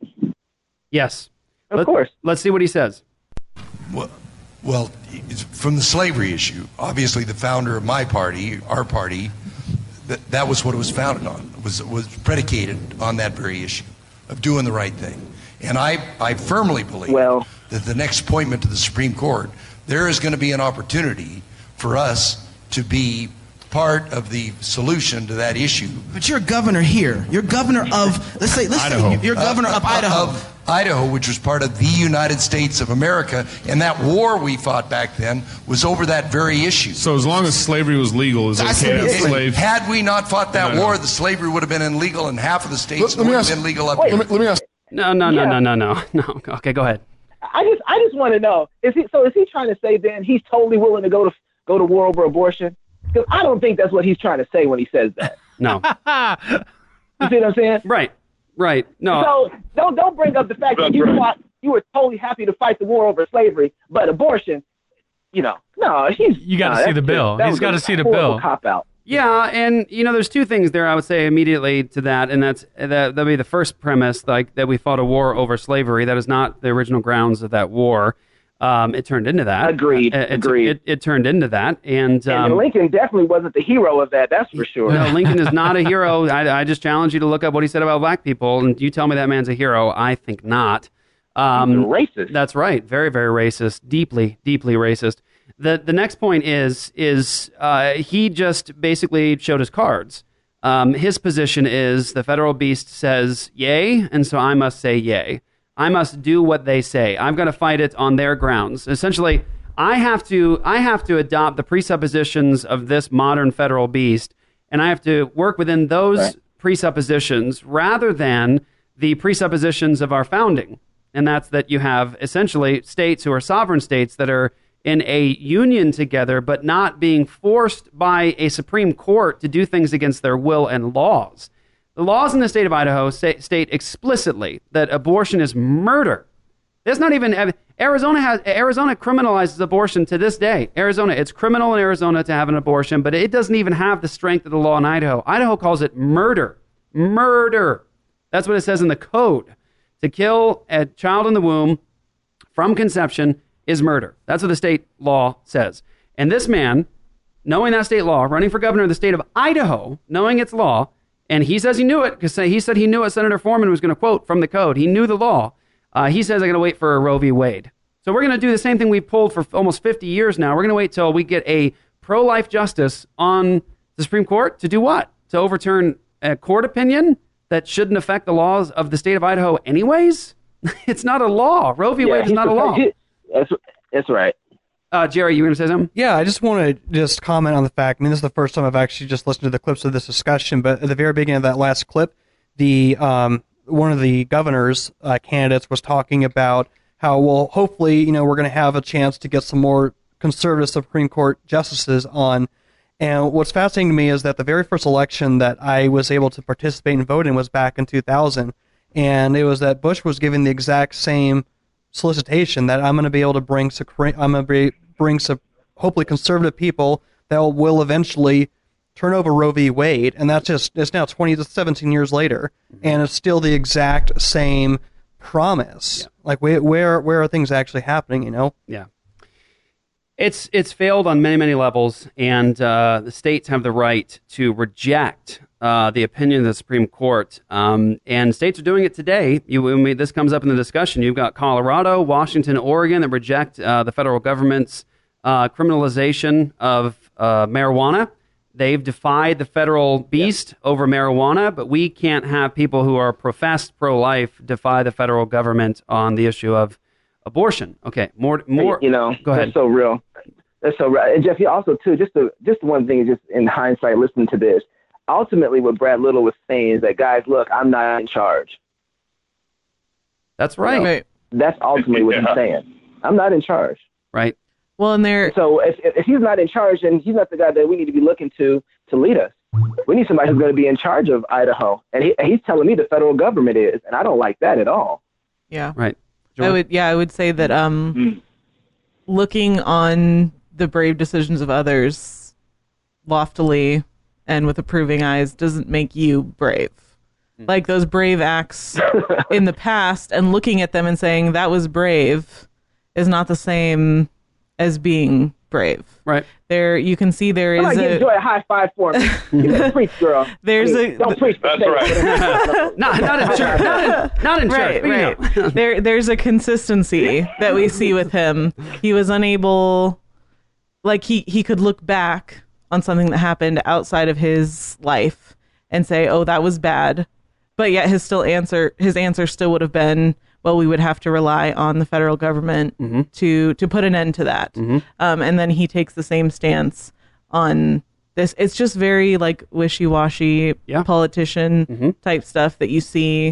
Yes. Of Let, course. Let's see what he says. Well, well, it's from the slavery issue, obviously the founder of my party, our party, that, that was what it was founded on, was was predicated on that very issue of doing the right thing. And I, I firmly believe Well, that the next appointment to the Supreme Court, there is going to be an opportunity for us to be part of the solution to that issue. But you're governor here. You're governor of, let's say, let's Idaho. say you're governor Uh, of Idaho. Of Idaho, which was part of the United States of America, and that war we fought back then was over that very issue. So as long as slavery was legal, is it okay to have slaves? Had we not fought that No, no. war, the slavery would have been illegal, and half of the states Let- let me would have ask- been legal up Wait. here. Let me, let me ask. No, no, no, Yeah. no, no, no, no. Okay, go ahead. I just I just want to know, is he so is he trying to say then he's totally willing to go to go to war over abortion? Because I don't think that's what he's trying to say when he says that. No. You see what I'm saying? Right. Right. No. So don't don't bring up the fact that That's you right. fought, you were totally happy to fight the war over slavery, but abortion, you know, no, he's You gotta no, see that's the just- bill. that He's was gotta a see the horrible bill. Cop out. Yeah, and you know, there's two things there I would say immediately to that, and that's that that'd be the first premise, like that we fought a war over slavery. That is not the original grounds of that war. Um, it turned into that. Agreed. It, it, Agreed. It, it turned into that, and, And um, Lincoln definitely wasn't the hero of that. That's for sure. no, Lincoln is not a hero. I, I just challenge you to look up what he said about black people, and you tell me that man's a hero. I think not. Um, He's racist. That's right. Very, very racist. Deeply, deeply racist. The the next point is is uh, he just basically showed his cards. Um, his position is the federal beast says yay, and so I must say yay. I must do what they say. I'm going to fight it on their grounds. Essentially, I have to I have to adopt the presuppositions of this modern federal beast, and I have to work within those Right. presuppositions rather than the presuppositions of our founding. And that's that you have essentially states who are sovereign states that are in a union together, but not being forced by a Supreme Court to do things against their will and laws. The laws in the state of Idaho say, state explicitly that abortion is murder. There's not even Arizona has Arizona criminalizes abortion to this day. Arizona, it's criminal in Arizona to have an abortion, but it doesn't even have the strength of the law in Idaho. Idaho calls it murder. Murder. That's what it says in the code. To kill a child in the womb from conception is murder. That's what the state law says. And this man, knowing that state law, running for governor of the state of Idaho, knowing its law, and he says he knew it because he said he knew what Senator Foreman was going to quote from the code. He knew the law. Uh, he says, I'm going to wait for a Roe v. Wade. So we're going to do the same thing we've pulled for almost fifty years now. We're going to wait till we get a pro-life justice on the Supreme Court to do what? To overturn a court opinion that shouldn't affect the laws of the state of Idaho anyways? It's not a law. Roe v. Yeah, Wade is he's not a law. he- That's that's right. Uh, Jerry, you were going to say something? Yeah, I just want to just comment on the fact. I mean, this is the first time I've actually just listened to the clips of this discussion. But at the very beginning of that last clip, the um, one of the governor's uh, candidates was talking about how, well, hopefully, you know, we're going to have a chance to get some more conservative Supreme Court justices on. And what's fascinating to me is that the very first election that I was able to participate and vote in was back in two thousand, and it was that Bush was giving the exact same solicitation that I'm going to be able to bring some, I'm going to be, bring some hopefully conservative people that will, will eventually turn over Roe v. Wade, and that's just it's now twenty to seventeen years later, and it's still the exact same promise. Yeah. Like where where where are things actually happening? You know? Yeah. It's it's failed on many many levels, and uh, the states have the right to reject uh, the opinion of the Supreme Court, um, and states are doing it today. You, when we, this comes up in the discussion. You've got Colorado, Washington, Oregon that reject uh, the federal government's uh, criminalization of uh, marijuana. They've defied the federal beast yeah. over marijuana, but we can't have people who are professed pro-life defy the federal government on the issue of abortion. Okay, more, more. You know, go ahead. That's so real. That's so real. And Jeff, you also too. Just the just one thing, just in hindsight, listening to this. Ultimately, what Brad Little was saying is that, guys, look, I'm not in charge. That's right. You know, that's ultimately what yeah. he's saying. I'm not in charge. Right. Well, and there. So if, if he's not in charge, then he's not the guy that we need to be looking to to lead us. We need somebody who's going to be in charge of Idaho, and he, he's telling me the federal government is, and I don't like that at all. Yeah. Right. I would. Yeah, I would say that. Um, mm. looking on the brave decisions of others loftily and with approving eyes doesn't make you brave. Mm. Like those brave acts in the past, and looking at them and saying that was brave is not the same as being brave. Right. There, you can see there is Somebody a... give Joy a high five for me. You know, preach, girl. There's I mean, a... Don't preach. That's right. not, not in church. Not in, not in right, church. Right, right. there, there's a consistency that we see with him. He was unable... Like, he, he could look back on something that happened outside of his life and say, oh, that was bad. But yet his still answer, his answer still would have been, well, we would have to rely on the federal government mm-hmm. to to put an end to that. Mm-hmm. Um, and then he takes the same stance on this. It's just very like wishy-washy yeah. politician mm-hmm. type stuff that you see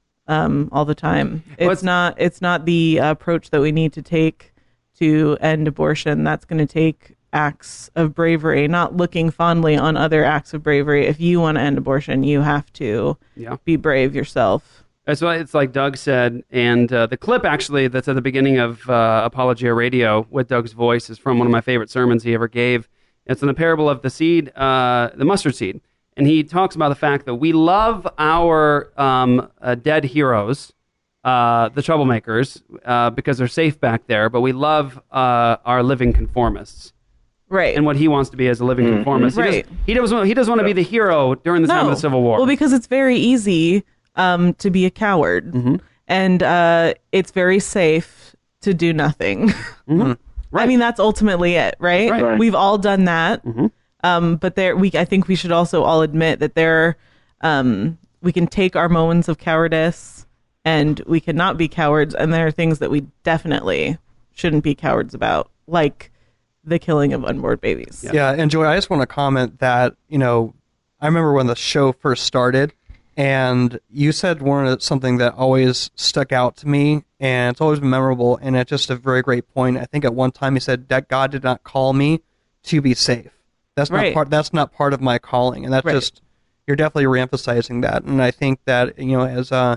um, all the time. It's What's... not it's not the approach that we need to take to end abortion. That's going to take acts of bravery, not looking fondly on other acts of bravery. If you want to end abortion, you have to yeah. be brave yourself. That's why it's like Doug said, and uh, the clip actually that's at the beginning of uh, Apologia Radio with Doug's voice is from one of my favorite sermons he ever gave. It's in the parable of the seed, uh, the mustard seed, and he talks about the fact that we love our um, uh, dead heroes, uh, the troublemakers, uh, because they're safe back there, but we love uh, our living conformists. Right. And what he wants to be as a living mm-hmm. conformist. He right. Does, he doesn't. He doesn't want to be the hero during the no. time of the Civil War. Well, because it's very easy um, to be a coward, mm-hmm. and uh, it's very safe to do nothing. Mm-hmm. Right. I mean, that's ultimately it, right? Right. Right. We've all done that, mm-hmm. um, but there, we. I think we should also all admit that there, um, we can take our moments of cowardice, and we cannot be cowards, and there are things that we definitely shouldn't be cowards about, like the killing of unborn babies. Yeah. yeah, and Joy, I just want to comment that, you know, I remember when the show first started, and you said one of something that always stuck out to me, and it's always been memorable, and it's just a very great point. I think at one time you said that God did not call me to be safe. That's not right. part. That's not part of my calling, and that's right. just you're definitely reemphasizing that. And I think that, you know, as uh,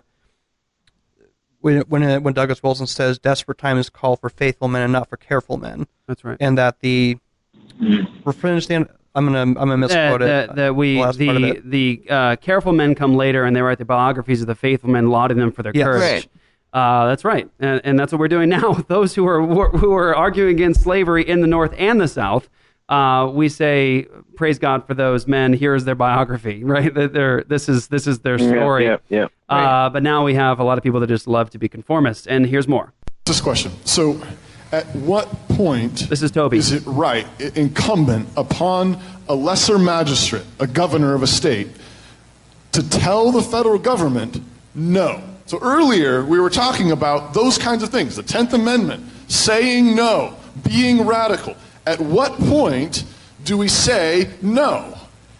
when when when Douglas Wilson says, "Desperate times call for faithful men and not for careful men." That's right. And that the understand. I'm gonna I'm gonna misquote uh, it. The, the, we the the, the uh, careful men come later, and they write the biographies of the faithful men, lauding them for their yes. courage. Right. Uh, that's right, and, and that's what we're doing now. Those who are who are arguing against slavery in the North and the South, uh, we say, praise God for those men. Here's their biography, right? They're, this is this is their story. Yeah, yeah, yeah. Uh, right. But now we have a lot of people that just love to be conformists, and here's more. This question. So, at what point this is Toby. Is it right, incumbent upon a lesser magistrate, a governor of a state, to tell the federal government no? So earlier we were talking about those kinds of things, the tenth Amendment, saying no, being radical. At what point do we say no?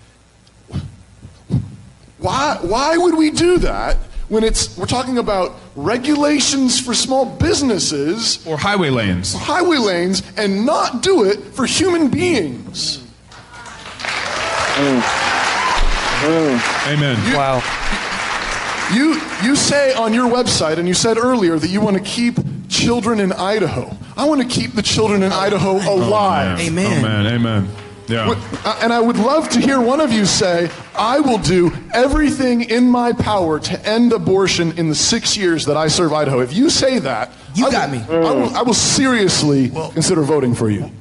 Why, why would we do that when it's we're talking about regulations for small businesses or highway lanes, highway lanes, and not do it for human beings? Mm. Mm. Amen. You, wow. You you say on your website, and you said earlier that you want to keep children in Idaho. I want to keep the children in Idaho alive. Oh, amen. Amen. Amen. Yeah. And I would love to hear one of you say, I will do everything in my power to end abortion in the six years that I serve Idaho. If you say that, you I got will, me. I will, I will seriously well, consider voting for you.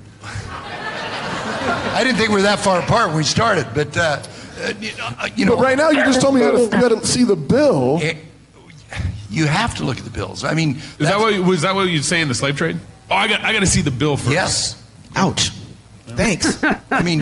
I didn't think we were that far apart when we started, but uh, uh, you know. But right now, you just told me how to, you got to see the bill. It, you have to look at the bills. I mean, is that what was that what you'd say in the slave trade? Oh, I got I got to see the bill first. Yes. Ouch. Thanks. I mean,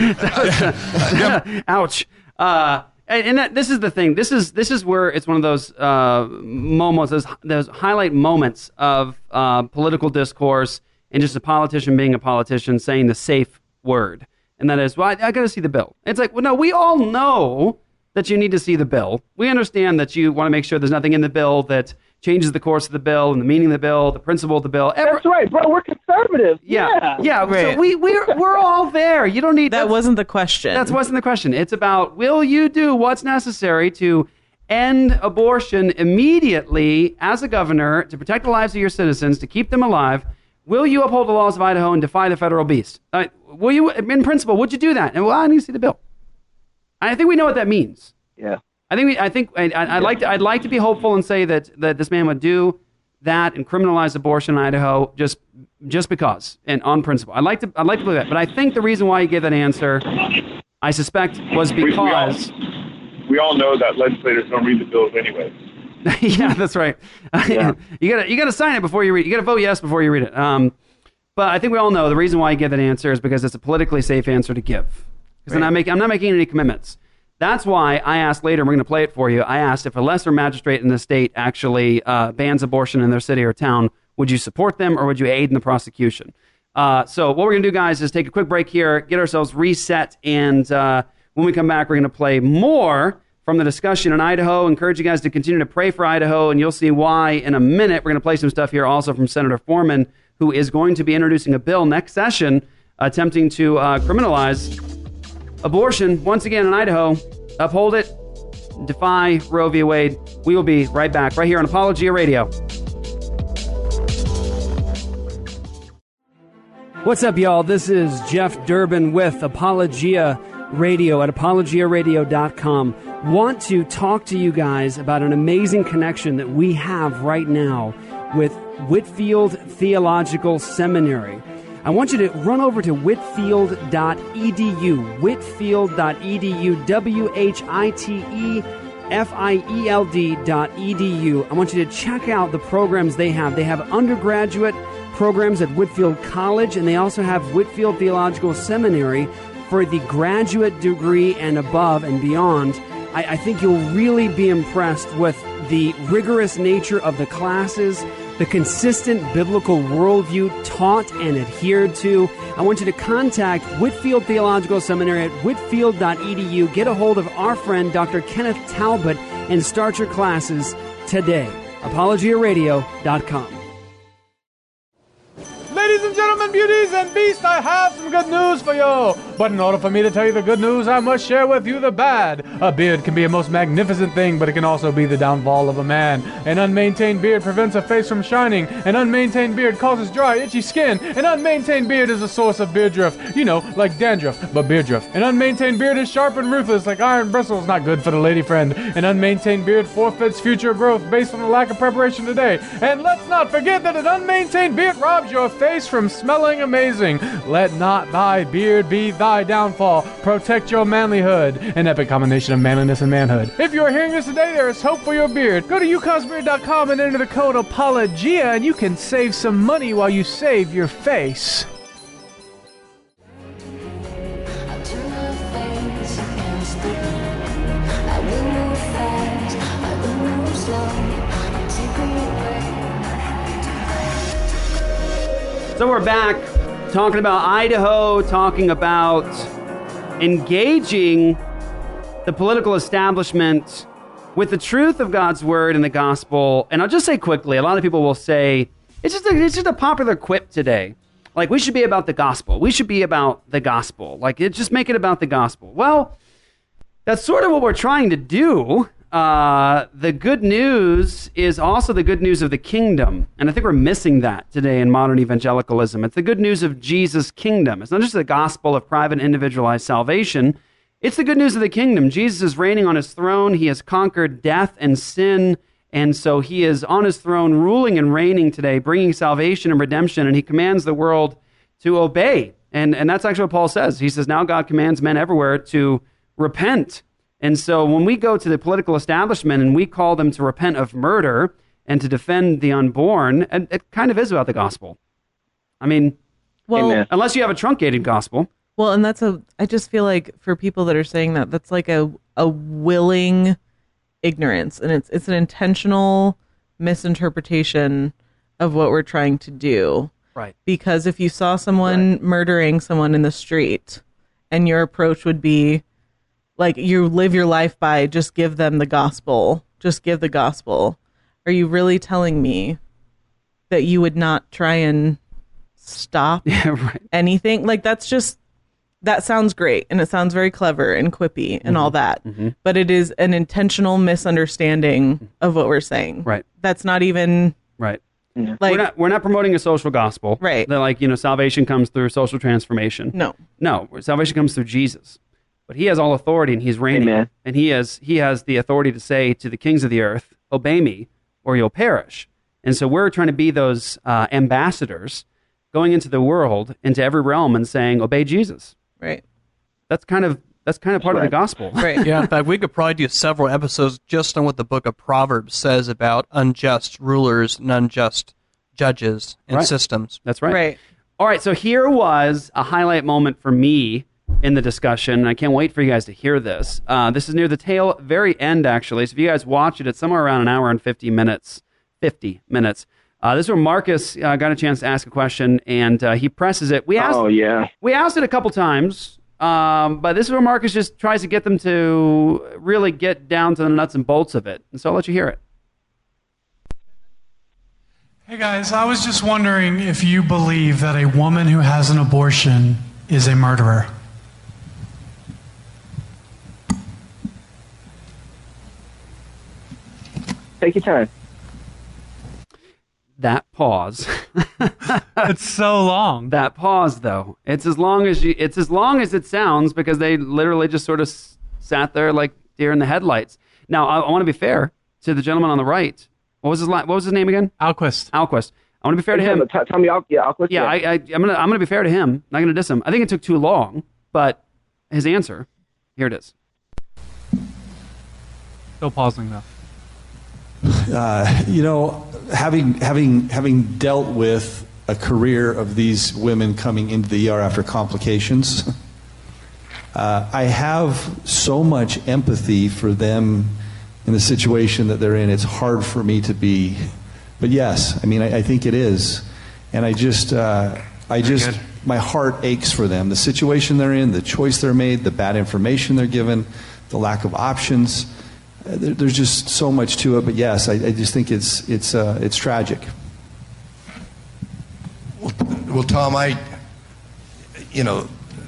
ouch. Uh, and and that, this is the thing. This is this is where it's one of those uh, moments, those those highlight moments of uh, political discourse, and just a politician being a politician saying the safe word, and that is, well, I, I got to see the bill. It's like, well, no, we all know that you need to see the bill. We understand that you want to make sure there's nothing in the bill that changes the course of the bill and the meaning of the bill, the principle of the bill. Every, That's right, bro. We're conservative. yeah, Yeah. yeah. Right. So we we're we're all there. You don't need That wasn't the question. That wasn't the question. It's about, will you do what's necessary to end abortion immediately as a governor to protect the lives of your citizens, to keep them alive? Will you uphold the laws of Idaho and defy the federal beast? Uh, will you, in principle, would you do that? And well, I need to see the bill. I think we know what that means. Yeah. I think we, I think I, I, I'd like to I'd like to be hopeful and say that, that this man would do that and criminalize abortion in Idaho just just because and on principle. I'd like to I'd like to believe that, but I think the reason why he gave that answer, I suspect, was We, we, all, because we all know that legislators don't read the bills anyway. yeah, that's right. Yeah. you gotta you gotta sign it before you read. You gotta vote yes before you read it. Um, but I think we all know the reason why he gave that answer is because it's a politically safe answer to give. Because Right. I'm not making I'm not making any commitments. That's why I asked later, and we're going to play it for you, I asked if a lesser magistrate in the state actually uh, bans abortion in their city or town, would you support them or would you aid in the prosecution? Uh, so what we're going to do, guys, is take a quick break here, get ourselves reset, and uh, when we come back, we're going to play more from the discussion in Idaho. Encourage you guys to continue to pray for Idaho, and you'll see why in a minute. We're going to play some stuff here also from Senator Foreman, who is going to be introducing a bill next session attempting to uh, criminalize abortion, once again in Idaho. Uphold it. Defy Roe v. Wade. We will be right back, right here on Apologia Radio. What's up, y'all? This is Jeff Durbin with Apologia Radio at apologia radio dot com. Want to talk to you guys about an amazing connection that we have right now with Whitefield Theological Seminary. I want you to run over to whitfield dot e d u, whitfield dot e d u, W H I T E F I E L D dot E D U. I want you to check out the programs they have. They have undergraduate programs at Whitefield College, and they also have Whitefield Theological Seminary for the graduate degree and above and beyond. I, I think you'll really be impressed with the rigorous nature of the classes, the consistent biblical worldview taught and adhered to. I want you to contact Whitefield Theological Seminary at whitfield dot e d u. Get a hold of our friend, Doctor Kenneth Talbot, and start your classes today. apologia radio dot com. Ladies and gentlemen, beauties and beasts, I have some good news for you. But in order for me to tell you the good news, I must share with you the bad. A beard can be a most magnificent thing, but it can also be the downfall of a man. An unmaintained beard prevents a face from shining. An unmaintained beard causes dry, itchy skin. An unmaintained beard is a source of beard drift. You know, like dandruff, but beard drift. An unmaintained beard is sharp and ruthless, like iron bristles, not good for the lady friend. An unmaintained beard forfeits future growth based on the lack of preparation today. And let's not forget that an unmaintained beard robs your face from smelling amazing. Let not thy beard be thy downfall. Protect your manlyhood. An epic combination of manliness and manhood. If you are hearing this today, there is hope for your beard. Go to u cos beard dot com and enter the code APOLOGIA, and you can save some money while you save your face. So we're back talking about Idaho, talking about engaging the political establishment with the truth of God's word and the gospel. And I'll just say quickly, a lot of people will say, it's just a, it's just a popular quip today. Like, we should be about the gospel. We should be about the gospel. Like, it, just make it about the gospel. Well, that's sort of what we're trying to do. Uh, the good news is also the good news of the kingdom. And I think we're missing that today in modern evangelicalism. It's the good news of Jesus' kingdom. It's not just the gospel of private individualized salvation. It's the good news of the kingdom. Jesus is reigning on his throne. He has conquered death and sin. And so he is on his throne, ruling and reigning today, bringing salvation and redemption. And he commands the world to obey. And, and that's actually what Paul says. He says, now God commands men everywhere to repent. And so when we go to the political establishment and we call them to repent of murder and to defend the unborn, it, it kind of is about the gospel. I mean, Well, unless you have a truncated gospel. Well, Well, and that's a, I just feel like for people that are saying that, that's like a, a willing ignorance, and it's, it's an intentional misinterpretation of what we're trying to do. Right. Because if you saw someone right. murdering someone in the street, and your approach would be like, you live your life by just give them the gospel, just give the gospel. Are you really telling me that you would not try and stop yeah, right. anything? Like, that's just, that sounds great, and it sounds very clever and quippy and mm-hmm. all that, mm-hmm. but it is an intentional misunderstanding of what we're saying. Right. That's not even right. Like, we're not we're not promoting a social gospel. Right. That, like, you know, salvation comes through social transformation. No. No, salvation comes through Jesus. But he has all authority, and he's reigning. Amen. And he has he has the authority to say to the kings of the earth, obey me or you'll perish. And so we're trying to be those uh, ambassadors going into the world, into every realm, and saying, obey Jesus. Right. That's kind of that's kind of part right. of the gospel. Right. Yeah, in fact, we could probably do several episodes just on what the book of Proverbs says about unjust rulers and unjust judges and right. systems. That's right. Right. All right, so here was a highlight moment for me in the discussion, and I can't wait for you guys to hear this. Uh, this is near the tail, very end, actually. So if you guys watch it, it's somewhere around an hour and fifty minutes. fifty minutes. Uh, this is where Marcus uh, got a chance to ask a question, and uh, he presses it. We asked, oh, yeah. We asked it a couple times, um, but this is where Marcus just tries to get them to really get down to the nuts and bolts of it. And so I'll let you hear it. Hey, guys, I was just wondering if you believe that a woman who has an abortion is a murderer. Take your time. That pause. It's so long. That pause, though. It's as long as you. It's as long as it sounds, because they literally just sort of s- sat there like deer in the headlights. Now, I, I want to be fair to the gentleman on the right. What was his la- What was his name again? Alquist. Alquist. I want to be fair to him. T- Tommy Al- yeah, Alquist. Yeah, I, I, I'm gonna I'm gonna be fair to him. Not gonna diss him. I think it took too long, but his answer, here it is. Still pausing though. Uh, you know, having having having dealt with a career of these women coming into the E R after complications, uh, I have so much empathy for them in the situation that they're in. It's hard for me to be, but yes, I mean, I, I think it is, and I just, uh, I just, good. my heart aches for them. The situation they're in, the choice they're made, the bad information they're given, the lack of options. There's just so much to it, but yes, I, I just think it's it's uh, it's tragic. Well, well, Tom, I, you know,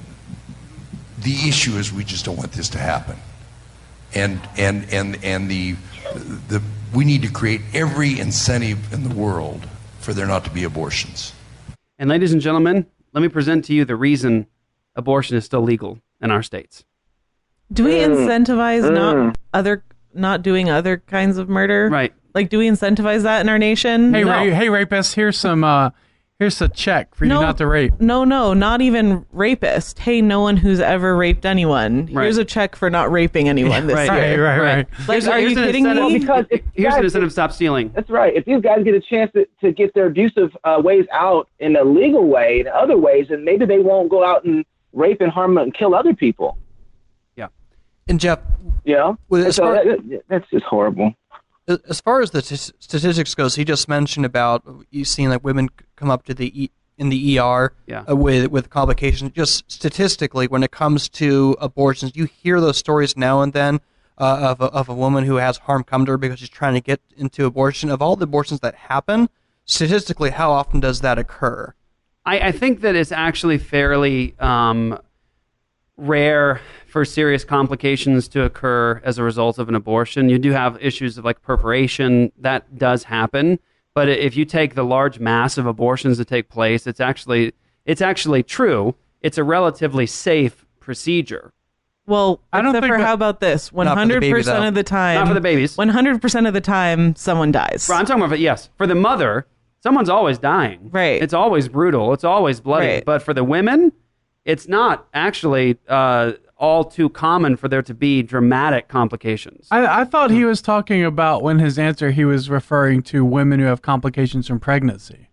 the issue is we just don't want this to happen, and and and and the the we need to create every incentive in the world for there not to be abortions. And ladies and gentlemen, let me present to you the reason abortion is still legal in our states. Do we incentivize mm. not other? not doing other kinds of murder? Right. Like, do we incentivize that in our nation? Hey, no. ra- hey, rapists, here's some, uh, here's a check for no, you not to rape. No, no, not even rapist. Hey, no one who's ever raped anyone. Right. Here's a check for not raping anyone this right, year. Right, right, right. Like, here's, are here's you kidding me? Well, because if Here's guys, an incentive: stop stealing. That's right. If these guys get a chance to, to get their abusive uh, ways out in a legal way, in other ways, then maybe they won't go out and rape and harm and kill other people. Yeah. And Jeff, you know, well, so far, that, that's just horrible. As far as the t- statistics goes, he just mentioned about you seeing like women come up to the e- in the E R yeah. uh, with with complications. Just statistically, when it comes to abortions, you hear those stories now and then uh, of a, of a woman who has harm come to her because she's trying to get into abortion. Of all the abortions that happen, statistically, how often does that occur? I, I think that it's actually fairly um, rare for serious complications to occur as a result of an abortion. You do have issues of like perforation. That does happen. But if you take the large mass of abortions that take place, it's actually it's actually true. It's a relatively safe procedure. Well, I don't except think for that, how about this? one hundred percent of the time. Not for the babies. one hundred percent of the time, someone dies. Right, I'm talking about, yes. For the mother, someone's always dying. Right. It's always brutal. It's always bloody. Right. But for the women, it's not actually uh, all too common for there to be dramatic complications. I, I thought he was talking about, when his answer, he was referring to women who have complications from pregnancy.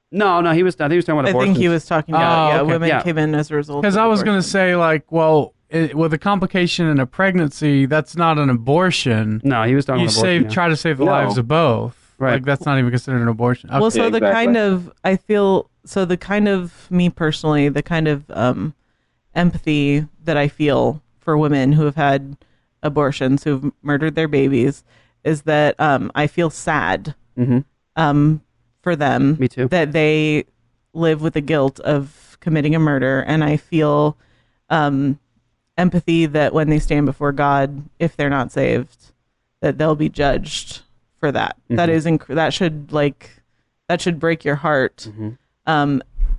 No, no, he was. I think he was talking about I abortions. think he was talking about Oh, yeah, okay. women Yeah. came in as a result. Because of I was abortion. going to say, like, well, it, with a complication in a pregnancy, that's not an abortion. No, he was talking You about abortion, save, yeah. try to save the No. lives of both. Right. Like, that's not even considered an abortion. Well, so Okay. the kind of I feel so the kind of me personally, the kind of um, empathy that I feel for women who have had abortions, who've murdered their babies, is that um, I feel sad Mm-hmm. um, for them. Me too. That they live with the guilt of committing a murder, and I feel um, empathy that when they stand before God, if they're not saved, that they'll be judged for that. Mhm. That is inc- that should like that should break your heart. Mm-hmm. Um,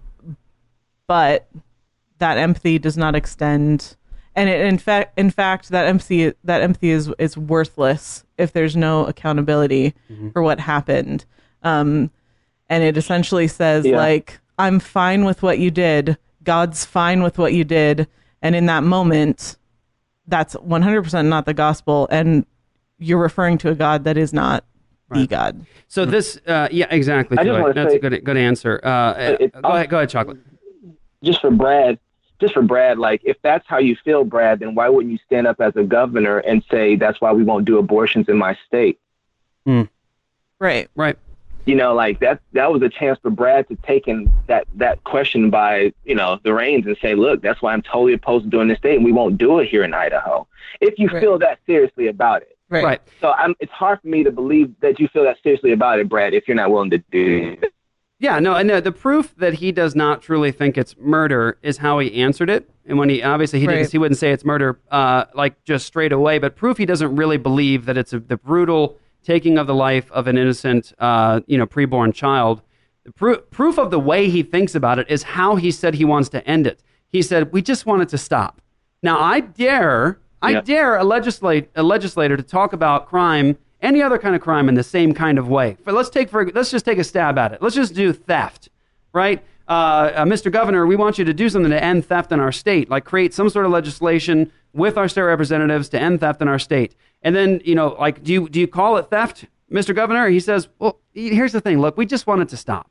but that empathy does not extend, and it, in fact, in fact, that empathy that empathy is is worthless if there's no accountability Mhm. for what happened. Um, and it essentially says Yeah. like, I'm fine with what you did. God's fine with what you did, and in that moment, that's one hundred percent not the gospel, and you're referring to a God that is not the God. So this, uh, yeah, exactly. I just Joy. wanna That's say- a good good answer. Uh, It- go ahead, go ahead, Chocolate. just for Brad, just for Brad, like if that's how you feel, Brad, then why wouldn't you stand up as a governor and say that's why we won't do abortions in my state? Right. Right. You know, like that that was a chance for Brad to take in that that question by, you know, the reins and say, look, that's why I'm totally opposed to doing this state, and we won't do it here in Idaho. If you feel that seriously about it. Right. Right. So I'm, it's hard for me to believe that you feel that seriously about it, Brad, if you're not willing to do it. Yeah, no, and uh, the proof that he does not truly think it's murder is how he answered it. And when he obviously he Right. didn't, he wouldn't say it's murder, uh, like just straight away. But proof he doesn't really believe that it's a, the brutal taking of the life of an innocent, uh, you know, preborn child. The pro- proof of the way he thinks about it is how he said he wants to end it. He said, "We just want it to stop." Now, I dare, I Yeah. dare a legislate a legislator to talk about crime, any other kind of crime, in the same kind of way. But let's take for let's just take a stab at it. Let's just do theft, right? Uh, uh, Mister Governor, we want you to do something to end theft in our state, like create some sort of legislation with our state representatives to end theft in our state. And then, you know, like, do you do you call it theft, Mister Governor? He says, well, here's the thing. Look, we just want it to stop.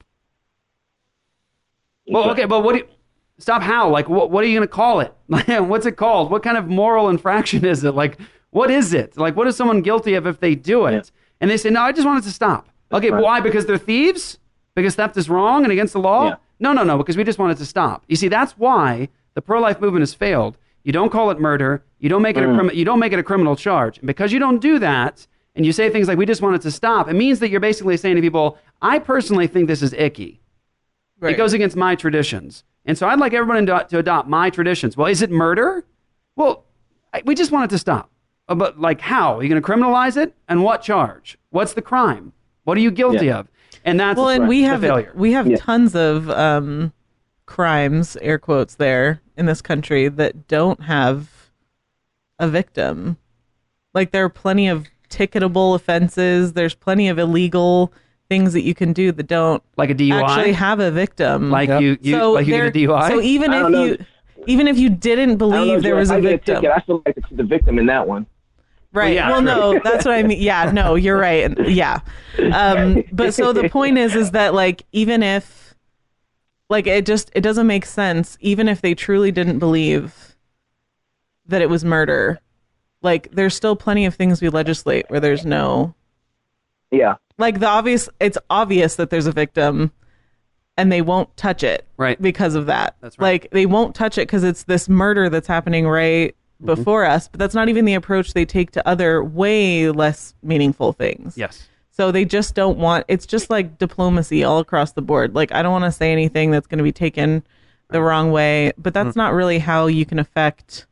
Well, okay, but what do you, stop how? Like, what, what are you going to call it? What's it called? What kind of moral infraction is it? Like, what is it? Like, what is someone guilty of if they do it? Yeah. And they say, no, I just want it to stop. Okay, right. Why? Because they're thieves? Because theft is wrong and against the law? Yeah. No, no, no, because we just want it to stop. You see, that's why the pro-life movement has failed. You don't call it murder. You don't make it mm. a crim- you don't make it a criminal charge. And because you don't do that, and you say things like, we just want it to stop, it means that you're basically saying to people, I personally think this is icky. Right. It goes against my traditions. And so I'd like everyone to, to adopt my traditions. Well, is it murder? Well, I, we just want it to stop. Uh, but like how? Are you going to criminalize it? And what charge? What's the crime? What are you guilty yeah. of? And that's well, and right, we have failure. we have yeah. tons of um, crimes, air quotes, there in this country that don't have a victim. Like there are plenty of ticketable offenses. There's plenty of illegal things that you can do that don't like a D U I actually have a victim. Like yep. you, you so like you get a D U I. So even if know. you even if you didn't believe there was a victim, a ticket, I feel like it's the victim in that one. Right. Well, yeah, well no, that's what I mean. Yeah, no, you're right. Yeah. Um, but so the point is, is that like, even if like, it just, it doesn't make sense. Even if they truly didn't believe that it was murder, like there's still plenty of things we legislate where there's no, yeah. Like the obvious, it's obvious that there's a victim and they won't touch it. Right. Because of that. That's right. Like they won't touch it because it's this murder that's happening right before mm-hmm. us, but that's not even the approach they take to other way less meaningful things. Yes. So they just don't want, it's just like diplomacy all across the board. Like I don't want to say anything that's going to be taken the right. wrong way, but that's mm-hmm. not really how you can affect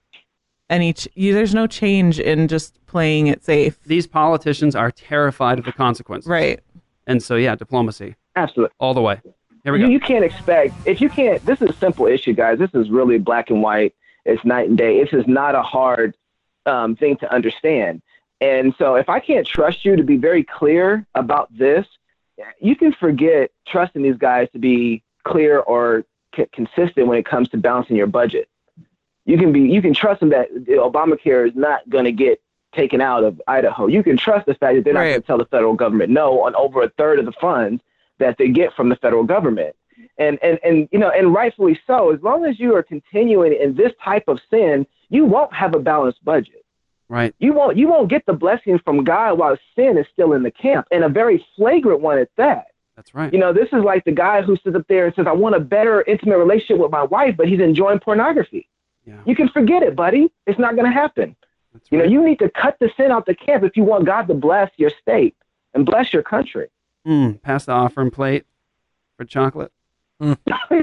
any, ch- you, there's no change in just playing it safe. These politicians are terrified of the consequences. Right. And so, yeah, diplomacy. Absolutely. All the way. Here we you, go. You can't expect, if you can't, this is a simple issue, guys. This is really black and white. It's night and day. This is not a hard um, thing to understand. And so if I can't trust you to be very clear about this, you can forget trusting these guys to be clear or c- consistent when it comes to balancing your budget. You can be, you can trust them that Obamacare is not going to get taken out of Idaho. You can trust the fact that they're not right. going to tell the federal government no on over a third of the funds that they get from the federal government. And, and, and, you know, and rightfully so, as long as you are continuing in this type of sin, you won't have a balanced budget. Right. You won't, you won't get the blessing from God while sin is still in the camp, and a very flagrant one at that. That's right. You know, this is like the guy who sits up there and says, I want a better intimate relationship with my wife, but he's enjoying pornography. Yeah. You can forget it, buddy. It's not going to happen. That's you right. know, you need to cut the sin out the camp if you want God to bless your state and bless your country. Mm, pass the offering plate for chocolate. Mm.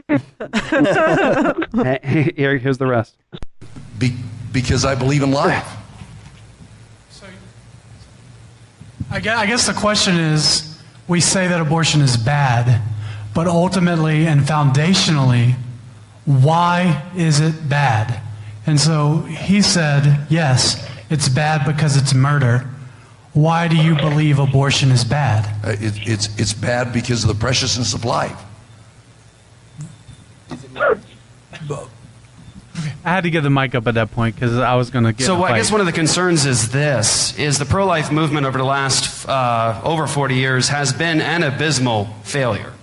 hey, here, here's the rest. Be, because I believe in life. I guess, I guess the question is, we say that abortion is bad, but ultimately and foundationally, why is it bad? And so he said, yes, it's bad because it's murder. Why do you believe abortion is bad? Uh, it, it's, it's bad because of the preciousness of life. I had to get the mic up at that point because I was going to get. So in a well, I fight. guess one of the concerns is this: is the pro-life movement over the last uh, over forty years has been an abysmal failure.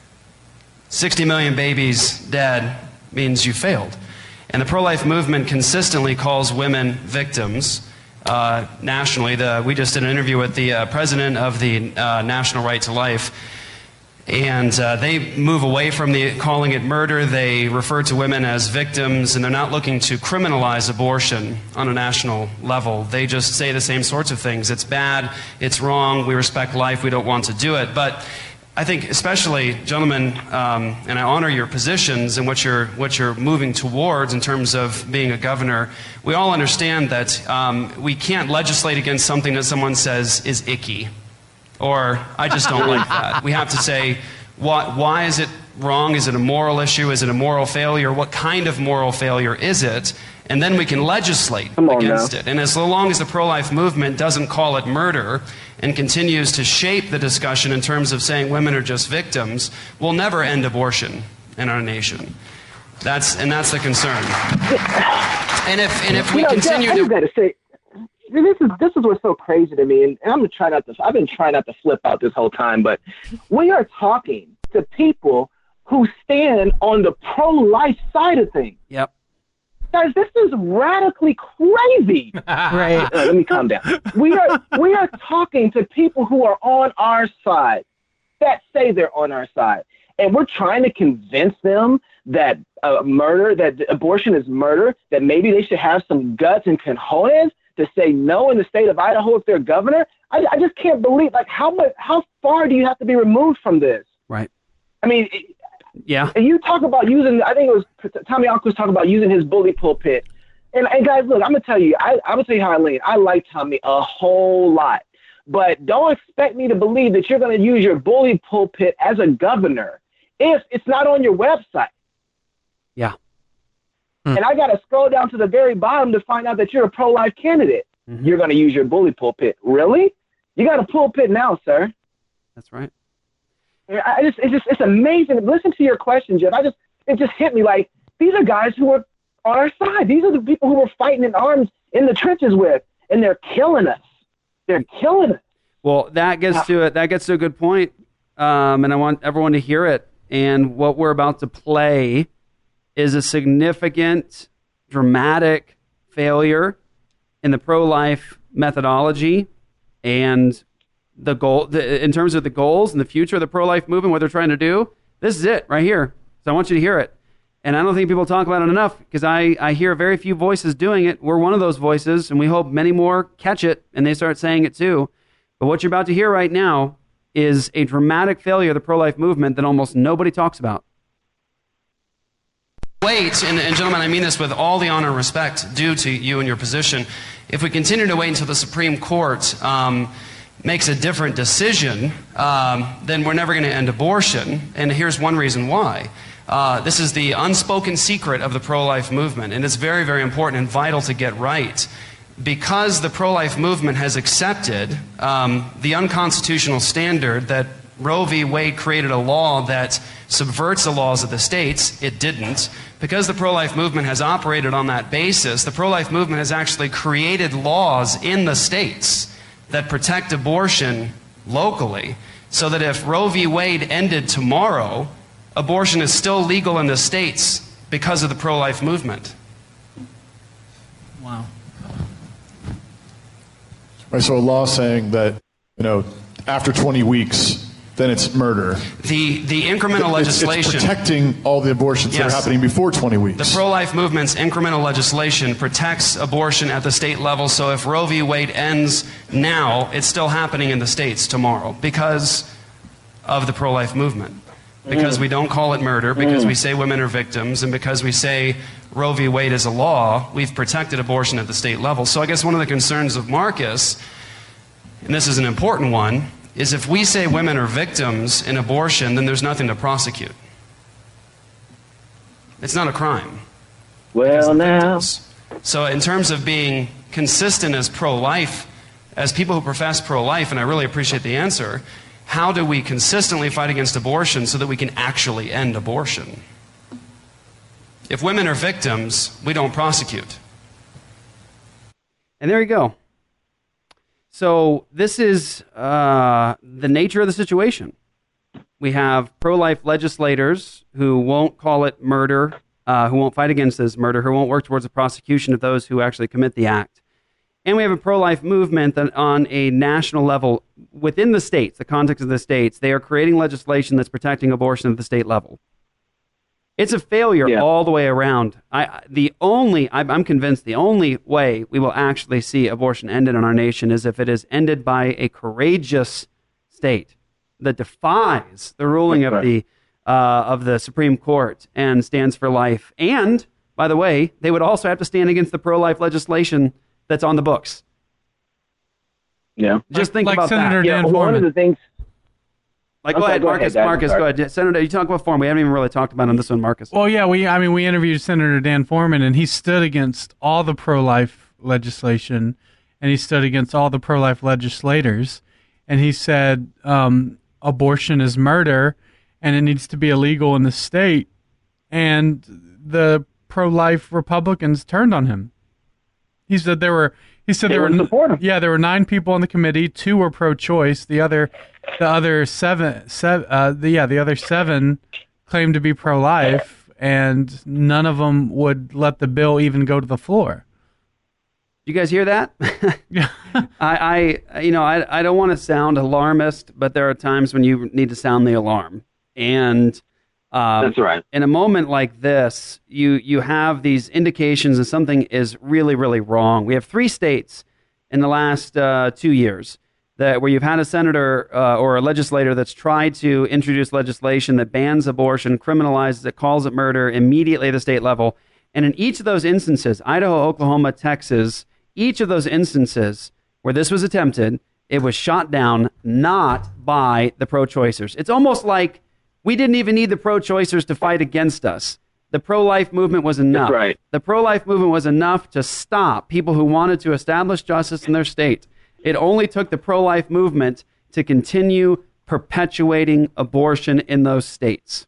sixty million babies dead means you failed, and the pro-life movement consistently calls women victims. Uh, nationally, the, we just did an interview with the uh, president of the uh, National Right to Life. And uh, they move away from the calling it murder. They refer to women as victims, and they're not looking to criminalize abortion on a national level. They just say the same sorts of things. It's bad, it's wrong, we respect life, we don't want to do it. But I think especially, gentlemen, um, and I honor your positions and what you're, what you're moving towards in terms of being a governor, we all understand that um, we can't legislate against something that someone says is icky. Or, I just don't like that. We have to say, why, why is it wrong? Is it a moral issue? Is it a moral failure? What kind of moral failure is it? And then we can legislate against now. it. And as long as the pro-life movement doesn't call it murder and continues to shape the discussion in terms of saying women are just victims, we'll never end abortion in our nation. That's, and that's the concern. And if, and if we you know, continue Jeff, I to... just gotta say, This is this is what's so crazy to me, and, and I'm gonna try not to. I've been trying not to flip out this whole time, but we are talking to people who stand on the pro-life side of things. Yep. Guys, this is radically crazy. Right. Uh, let me calm down. We are we are talking to people who are on our side, that say they're on our side, and we're trying to convince them that uh, murder, that abortion is murder, that maybe they should have some guts and cojones to say no in the state of Idaho if they're governor. I, I just can't believe, like, how much, how far do you have to be removed from this? Right. I mean, it, yeah. And you talk about using, I think it was Tommy Alk was talking about using his bully pulpit. And, and guys, look, I'm going to tell you, I, I'm going to tell you how I lean. I like Tommy a whole lot. But don't expect me to believe that you're going to use your bully pulpit as a governor if it's not on your website. Yeah. And I got to scroll down to the very bottom to find out that you're a pro-life candidate. Mm-hmm. You're going to use your bully pulpit. Really? You got a pulpit now, sir. That's right. I just, it's just, it's amazing. Listen to your question, Jeff. I just, it just hit me like, these are guys who are on our side. These are the people who we're fighting in arms in the trenches with, and they're killing us. They're killing us. Well, that gets to it. That gets to a good point. Um, and I want everyone to hear it. And what we're about to play is a significant, dramatic failure in the pro-life methodology and the goal, the, in terms of the goals and the future of the pro-life movement, what they're trying to do. This is it right here. So I want you to hear it. And I don't think people talk about it enough because I, I hear very few voices doing it. We're one of those voices, and we hope many more catch it and they start saying it too. But what you're about to hear right now is a dramatic failure of the pro-life movement that almost nobody talks about. Wait, and, and gentlemen, I mean this with all the honor and respect due to you and your position. If we continue to wait until the Supreme Court um, makes a different decision, um, then we're never going to end abortion. And here's one reason why. Uh, this is the unspoken secret of the pro-life movement, and it's very, very important and vital to get right. Because the pro-life movement has accepted um, the unconstitutional standard that Roe v. Wade created a law that subverts the laws of the states, it didn't. Because the pro-life movement has operated on that basis, the pro-life movement has actually created laws in the states that protect abortion locally. So that if Roe v. Wade ended tomorrow, abortion is still legal in the states because of the pro-life movement. Wow. Right, so a law saying that, you know, after twenty weeks, then it's murder. The the incremental It's- legislation... It's protecting all the abortions that Yes. are happening before twenty weeks. The pro-life movement's incremental legislation protects abortion at the state level, so if Roe v. Wade ends now, it's still happening in the states tomorrow because of the pro-life movement. Because we don't call it murder, because we say women are victims, and because we say Roe v. Wade is a law, we've protected abortion at the state level. So I guess one of the concerns of Marcus, and this is an important one, is if we say women are victims in abortion, then there's nothing to prosecute. It's not a crime. Well, now. So in terms of being consistent as pro-life, as people who profess pro-life, and I really appreciate the answer, how do we consistently fight against abortion so that we can actually end abortion? If women are victims, we don't prosecute. And there you go. So this is uh, the nature of the situation. We have pro-life legislators who won't call it murder, uh, who won't fight against this murder, who won't work towards the prosecution of those who actually commit the act. And we have a pro-life movement that on a national level, within the states, the context of the states, they are creating legislation that's protecting abortion at the state level. It's a failure Yeah. all the way around. I, the only, I'm I'm convinced the only way we will actually see abortion ended in our nation is if it is ended by a courageous state that defies the ruling That's of right. the uh, of the Supreme Court and stands for life. And, by the way, they would also have to stand against the pro-life legislation that's on the books. Yeah. Just think like about Senator that. Yeah, Dan one of Foreman. the things. Like, I'm go sorry, ahead, go Marcus. ahead, Dad, Marcus, I'm go ahead. Senator, you talk about form. We haven't even really talked about on this one, Marcus. Well, yeah, we I mean we interviewed Senator Dan Foreman, and he stood against all the pro-life legislation, and he stood against all the pro-life legislators, and he said um, abortion is murder, and it needs to be illegal in the state, and the pro-life Republicans turned on him. He said there were. He said They there were wouldn't support him. yeah there were nine people on the committee. Two were pro-choice. The other, the other seven, seven uh, the yeah the other seven claimed to be pro-life, and none of them would let the bill even go to the floor. You guys hear that? I, I, you know, I, I don't want to sound alarmist, but there are times when you need to sound the alarm. And um, That's right. in a moment like this, you you have these indications that something is really, really wrong. We have three states in the last uh, two years that where you've had a senator uh, or a legislator that's tried to introduce legislation that bans abortion, criminalizes it, calls it murder immediately at the state level. And in each of those instances, Idaho, Oklahoma, Texas, each of those instances where this was attempted, it was shot down not by the pro-choicers. It's almost like we didn't even need the pro-choicers to fight against us. The pro-life movement was enough. That's right. The pro-life movement was enough to stop people who wanted to establish justice in their state. It only took the pro-life movement to continue perpetuating abortion in those states.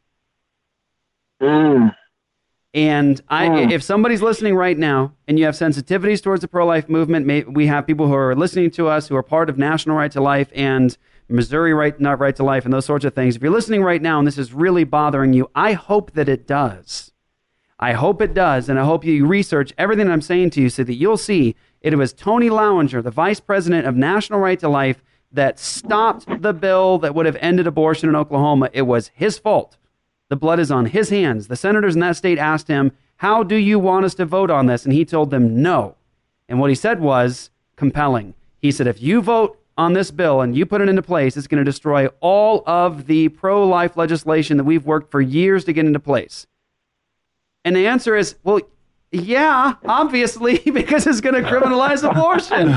Mm. And I, Mm. if somebody's listening right now and you have sensitivities towards the pro-life movement, may, we have people who are listening to us who are part of National Right to Life and Missouri Right, Not Right to Life and those sorts of things. If you're listening right now and this is really bothering you, I hope that it does. I hope it does, and I hope you research everything I'm saying to you so that you'll see it was Tony Lowinger, the vice president of National Right to Life, that stopped the bill that would have ended abortion in Oklahoma. It was his fault. The blood is on his hands. The senators in that state asked him, how do you want us to vote on this? And he told them no. And what he said was compelling. He said, if you vote on this bill and you put it into place, it's going to destroy all of the pro-life legislation that we've worked for years to get into place. And the answer is, well, yeah, obviously, because it's going to criminalize abortion.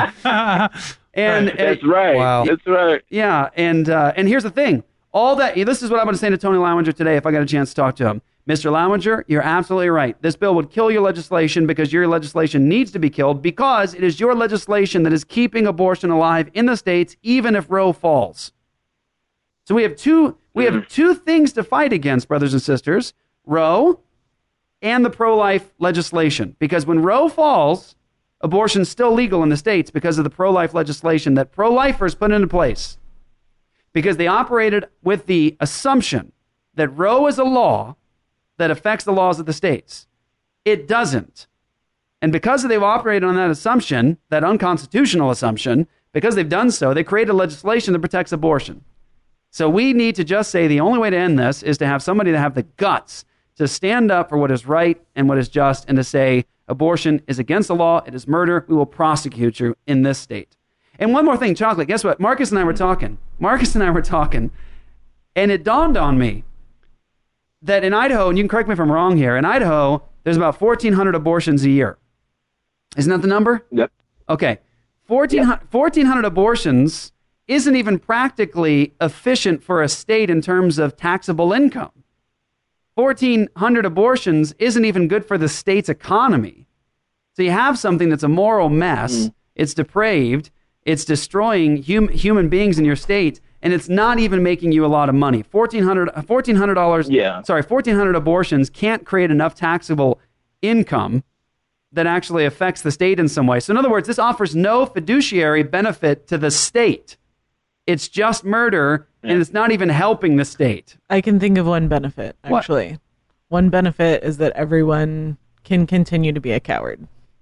And That's uh, right. Wow. That's right. yeah, and uh, and here's the thing. All that, this is what I'm going to say to Tony Lowinger today if I get a chance to talk to him. Mister Lowinger, you're absolutely right. This bill would kill your legislation because your legislation needs to be killed because it is your legislation that is keeping abortion alive in the states, even if Roe falls. So we have two we have two things to fight against, brothers and sisters: Roe and the pro-life legislation. Because when Roe falls, abortion's still legal in the states because of the pro-life legislation that pro-lifers put into place. because they operated with the assumption that Roe is a law that affects the laws of the states. It doesn't. And because they've operated on that assumption, that unconstitutional assumption, because they've done so, they created legislation that protects abortion. So we need to just say the only way to end this is to have somebody to have the guts to stand up for what is right and what is just, and to say abortion is against the law, it is murder, we will prosecute you in this state. And one more thing, Chocolate, guess what? Marcus and I were talking. Marcus and I were talking, and it dawned on me that in Idaho, and you can correct me if I'm wrong here, in Idaho, there's about fourteen hundred abortions a year. Isn't that the number? Yep. Okay. fourteen hundred abortions isn't even practically efficient for a state in terms of taxable income. fourteen hundred abortions isn't even good for the state's economy. So you have something that's a moral mess. Mm. It's depraved. It's destroying hum, human beings in your state, and it's not even making you a lot of money. fourteen hundred dollars, fourteen hundred dollars yeah. Sorry, fourteen hundred abortions can't create enough taxable income that actually affects the state in some way. So in other words, this offers no fiduciary benefit to the state. It's just murder, yeah. and it's not even helping the state. I can think of one benefit, actually. What? One benefit is that everyone can continue to be a coward.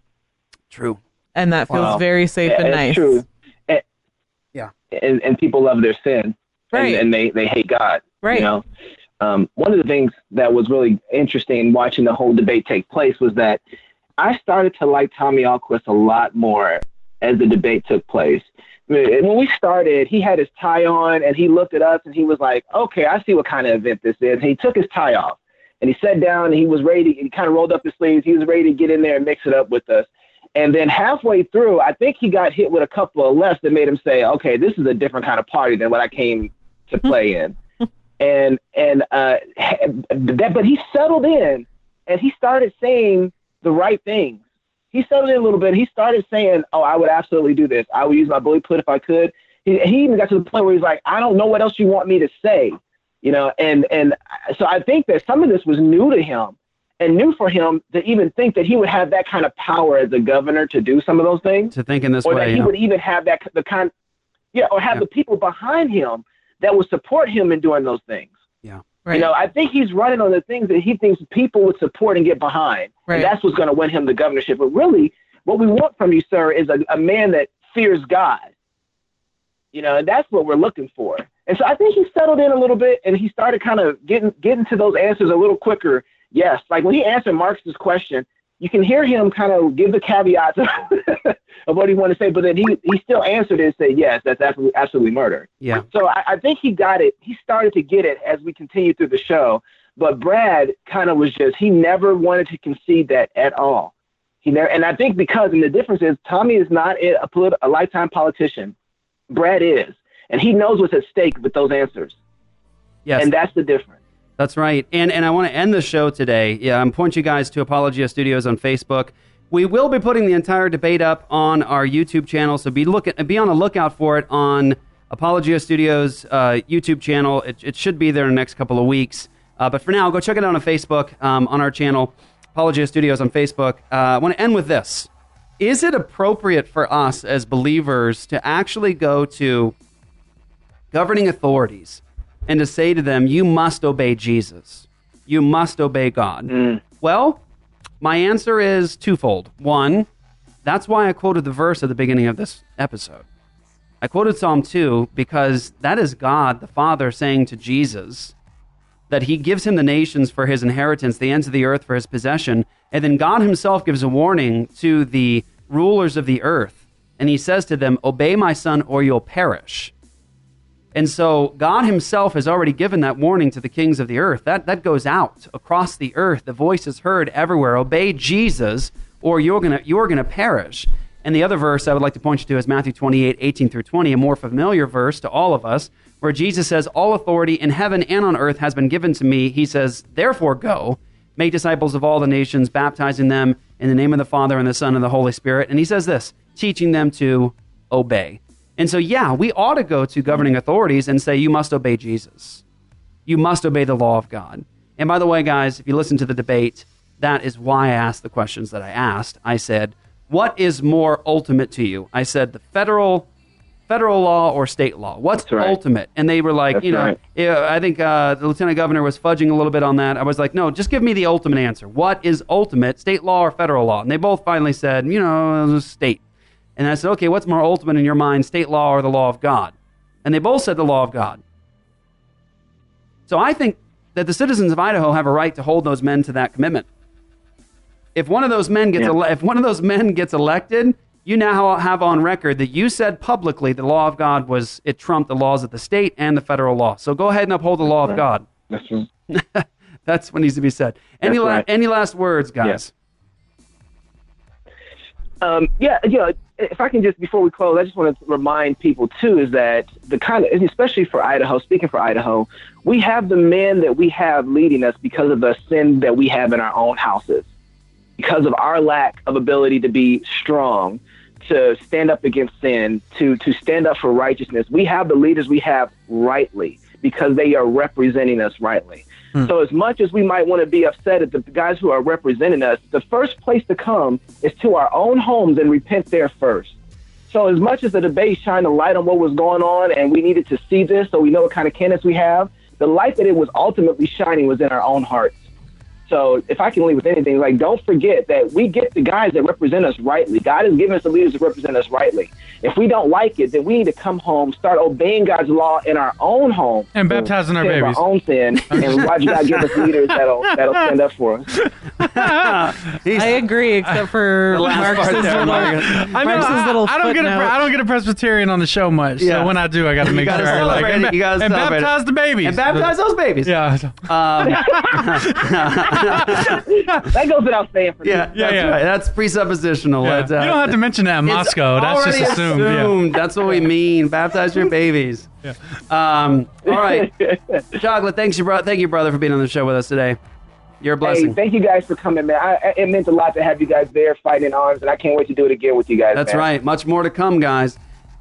True. And that feels wow. very safe yeah, and it's nice. True. And, yeah. And, and people love their sin. Right. And, and they, they hate God. Right. You know? Um, one of the things that was really interesting watching the whole debate take place was that I started to like Tommy Ahlquist a lot more as the debate took place. I mean, when we started, he had his tie on and he looked at us and he was like, okay, I see what kind of event this is. And he took his tie off and he sat down and he was ready. To, he kind of rolled up his sleeves. He was ready to get in there and mix it up with us. And then halfway through, I think he got hit with a couple of lefts that made him say, okay, this is a different kind of party than what I came to play in. and, and, uh, that, but he settled in and he started saying the right things. He settled in a little bit. He started saying, oh, I would absolutely do this. I would use my bully put if I could. He, he even got to the point where he's like, I don't know what else you want me to say. You know, and, and so I think that some of this was new to him and new for him to even think that he would have that kind of power as a governor to do some of those things. To think in this or way. Or that he yeah. would even have that, the kind, yeah, or have yeah. the people behind him that would support him in doing those things. Yeah. Right. You know, I think he's running on the things that he thinks people would support and get behind. Right. And that's what's going to win him the governorship. But really, what we want from you, sir, is a, a man that fears God. You know, and that's what we're looking for. And so I think he settled in a little bit and he started kind of getting getting to those answers a little quicker. Yes. Like when he answered Marcus's question, you can hear him kind of give the caveats of what he wanted to say, but then he, he still answered it and said, yes, that's absolutely, absolutely murder. Yeah. So I, I think he got it. He started to get it as we continued through the show. But Brad kind of was just, he never wanted to concede that at all. He never, and I think because, and the difference is Tommy is not a, polit- a lifetime politician. Brad is. And he knows what's at stake with those answers. Yes. And that's the difference. That's right. And and I want to end the show today. Yeah, I'm pointing you guys to Apologia Studios on Facebook. We will be putting the entire debate up on our YouTube channel, so be look at, be on the lookout for it on Apologia Studios uh, YouTube channel. It, it should be there in the next couple of weeks. Uh, but for now, go check it out on Facebook, um, on our channel, Apologia Studios on Facebook. Uh, I want to end with this. Is it appropriate for us as believers to actually go to governing authorities and to say to them, you must obey Jesus. You must obey God. Mm. Well, my answer is twofold. One, that's why I quoted the verse at the beginning of this episode. I quoted Psalm two because that is God, the Father, saying to Jesus that he gives him the nations for his inheritance, the ends of the earth for his possession, and then God himself gives a warning to the rulers of the earth, and he says to them, obey my son or you'll perish. And so God himself has already given that warning to the kings of the earth. That that goes out across the earth. The voice is heard everywhere. Obey Jesus or you're going to you're going to perish. And the other verse I would like to point you to is Matthew twenty-eight, eighteen through twenty, a more familiar verse to all of us, where Jesus says, all authority in heaven and on earth has been given to me. He says, therefore go, make disciples of all the nations, baptizing them in the name of the Father and the Son and the Holy Spirit. And he says this, teaching them to obey. And so, yeah, we ought to go to governing authorities and say, you must obey Jesus. You must obey the law of God. And by the way, guys, if you listen to the debate, that is why I asked the questions that I asked. I said, what is more ultimate to you? I said the federal federal law or state law? What's right. ultimate? And they were like, That's you know, right. yeah, I think uh, the lieutenant governor was fudging a little bit on that. I was like, no, just give me the ultimate answer. What is ultimate, state law or federal law? And they both finally said, you know, state. And I said, okay, what's more ultimate in your mind, state law or the law of God? And they both said the law of God. So I think that the citizens of Idaho have a right to hold those men to that commitment. If one of those men gets Yeah. ele- if one of those men gets elected, you now have on record that you said publicly the law of God was it trumped the laws of the state and the federal law. So go ahead and uphold the law of right. God. That's right. That's what needs to be said. Any That's la- right. any last words, guys? Um, yeah, you know, if I can just, before we close, I just want to remind people, too, is that the kind of, especially for Idaho, speaking for Idaho, we have the men that we have leading us because of the sin that we have in our own houses, because of our lack of ability to be strong, to stand up against sin, to, to stand up for righteousness. We have the leaders we have rightly because they are representing us rightly. So as much as we might want to be upset at the guys who are representing us, the first place to come is to our own homes and repent there first. So as much as the debate shined a light on what was going on and we needed to see this so we know what kind of candidates we have, the light that it was ultimately shining was in our own hearts. So if I can leave with anything, like, don't forget that we get the guys that represent us rightly. God has given us the leaders that represent us rightly. If we don't like it, then we need to come home, start obeying God's law in our own home. And baptizing our repent of babies. Our own sin, and watch God give us leaders that'll, that'll stand up for us. I agree, except for The last part Marcus's there, little, Marcus. I know. Marcus's I, little I don't get a. footnote. I don't get a Presbyterian on the show much. Yeah. So when I do, I got to You make gotta sure I like celebrate and, it. You gotta and celebrate baptize it. the babies And baptize those babies. Yeah. Um, That goes without saying for yeah, me. Yeah, that's yeah. right. That's presuppositional. Yeah. It's, uh, You don't have to mention that in it's Moscow. That's just already assumed. Yeah. assumed. That's what we mean. Baptize your babies. Yeah. Um, all right. Chocolate, thanks you, bro- thank you, brother, for being on the show with us today. You're a blessing. Hey, thank you guys for coming, man. I, it meant a lot to have you guys there fighting in arms, and I can't wait to do it again with you guys. That's man. right. Much more to come, guys.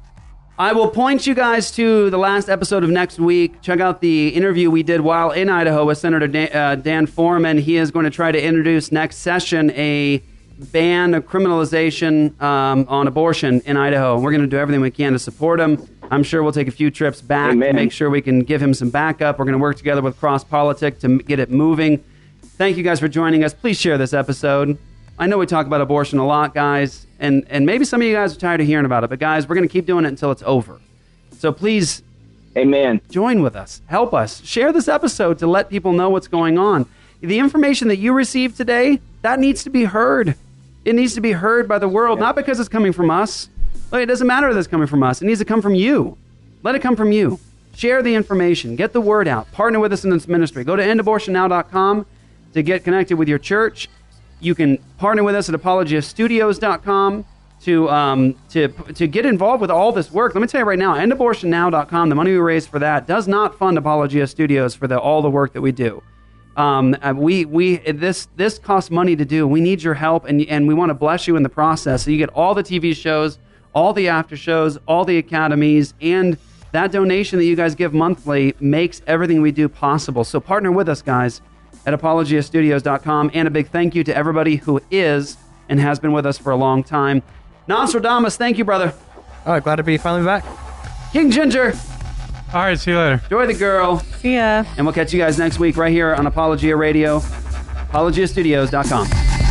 I will point you guys to the last episode of next week. Check out the interview we did while in Idaho with Senator Dan, uh, Dan Foreman. He is going to try to introduce next session a ban of criminalization um, on abortion in Idaho. We're going to do everything we can to support him. I'm sure we'll take a few trips back Amen. to make sure we can give him some backup. We're going to work together with Cross Politic to m- get it moving. Thank you guys for joining us. Please share this episode. I know we talk about abortion a lot, guys, and, and maybe some of you guys are tired of hearing about it, but guys, we're going to keep doing it until it's over. So please, Amen. join with us. Help us. Share this episode to let people know what's going on. The information that you received today, that needs to be heard. It needs to be heard by the world, not because it's coming from us. Look, it doesn't matter that it's coming from us. It needs to come from you. Let it come from you. Share the information. Get the word out. Partner with us in this ministry. Go to end abortion now dot com to get connected with your church. You can partner with us at apologia studios dot com to um, to to get involved with all this work. Let me tell you right now, end abortion now dot com, the money we raise for that, does not fund Apologia Studios for the all the work that we do. Um, uh, we we this this costs money to do. We need your help, and and we want to bless you in the process. So you get all the T V shows, all the after shows, all the academies, and that donation that you guys give monthly makes everything we do possible. So partner with us, guys, at apologia studios dot com. And a big thank you to everybody who is and has been with us for a long time. Nostradamus, thank you, brother. All right, glad to be finally back. King Ginger. All right, see you later. Enjoy the girl. See ya. And we'll catch you guys next week right here on Apologia Radio, apologia studios dot com.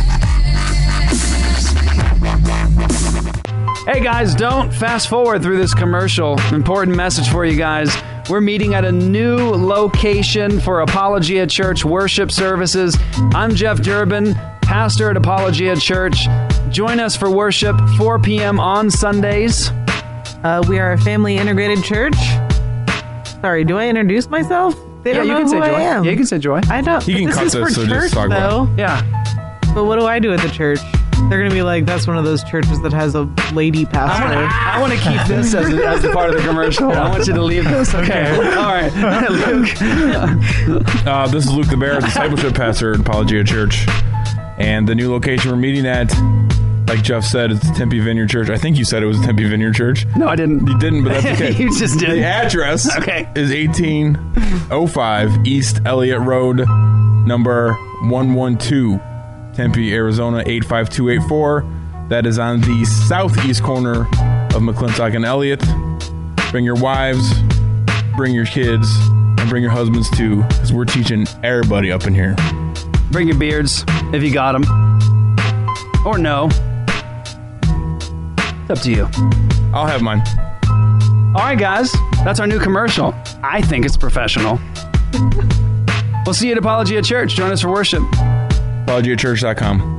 Hey guys, don't fast forward through this commercial. Important message for you guys. We're meeting at a new location for Apologia Church worship services. I'm Jeff Durbin, pastor at Apologia Church. Join us for worship four p.m. on Sundays. Uh, we are a family integrated church. Sorry, do I introduce myself? They Yeah, don't you know can who say I joy. am. Yeah, you can say joy. I don't. He can this cut is this, for so just church, talk about though. Yeah. But what do I do at the church? They're gonna be like, that's one of those churches that has a lady pastor. I want to keep this as, a, as a part of the commercial. I want you to leave this. Okay. All right. Luke. Uh, this is Luke the Bear, discipleship pastor at Apologia Church. And the new location we're meeting at, like Jeff said, it's Tempe Vineyard Church. I think you said it was Tempe Vineyard Church. No, I didn't. You didn't, but that's okay. You just did. The address Okay. is eighteen oh five East Elliott Road, number one one two, Tempe, Arizona, eight five two eight four. That is on the southeast corner of McClintock and Elliott. Bring your wives, bring your kids, and bring your husbands too, because we're teaching everybody up in here. Bring your beards, if you got them. Or no. It's up to you. I'll have mine. All right, guys. That's our new commercial. I think it's professional. We'll see you at Apologia Church. Join us for worship. apologia church dot com.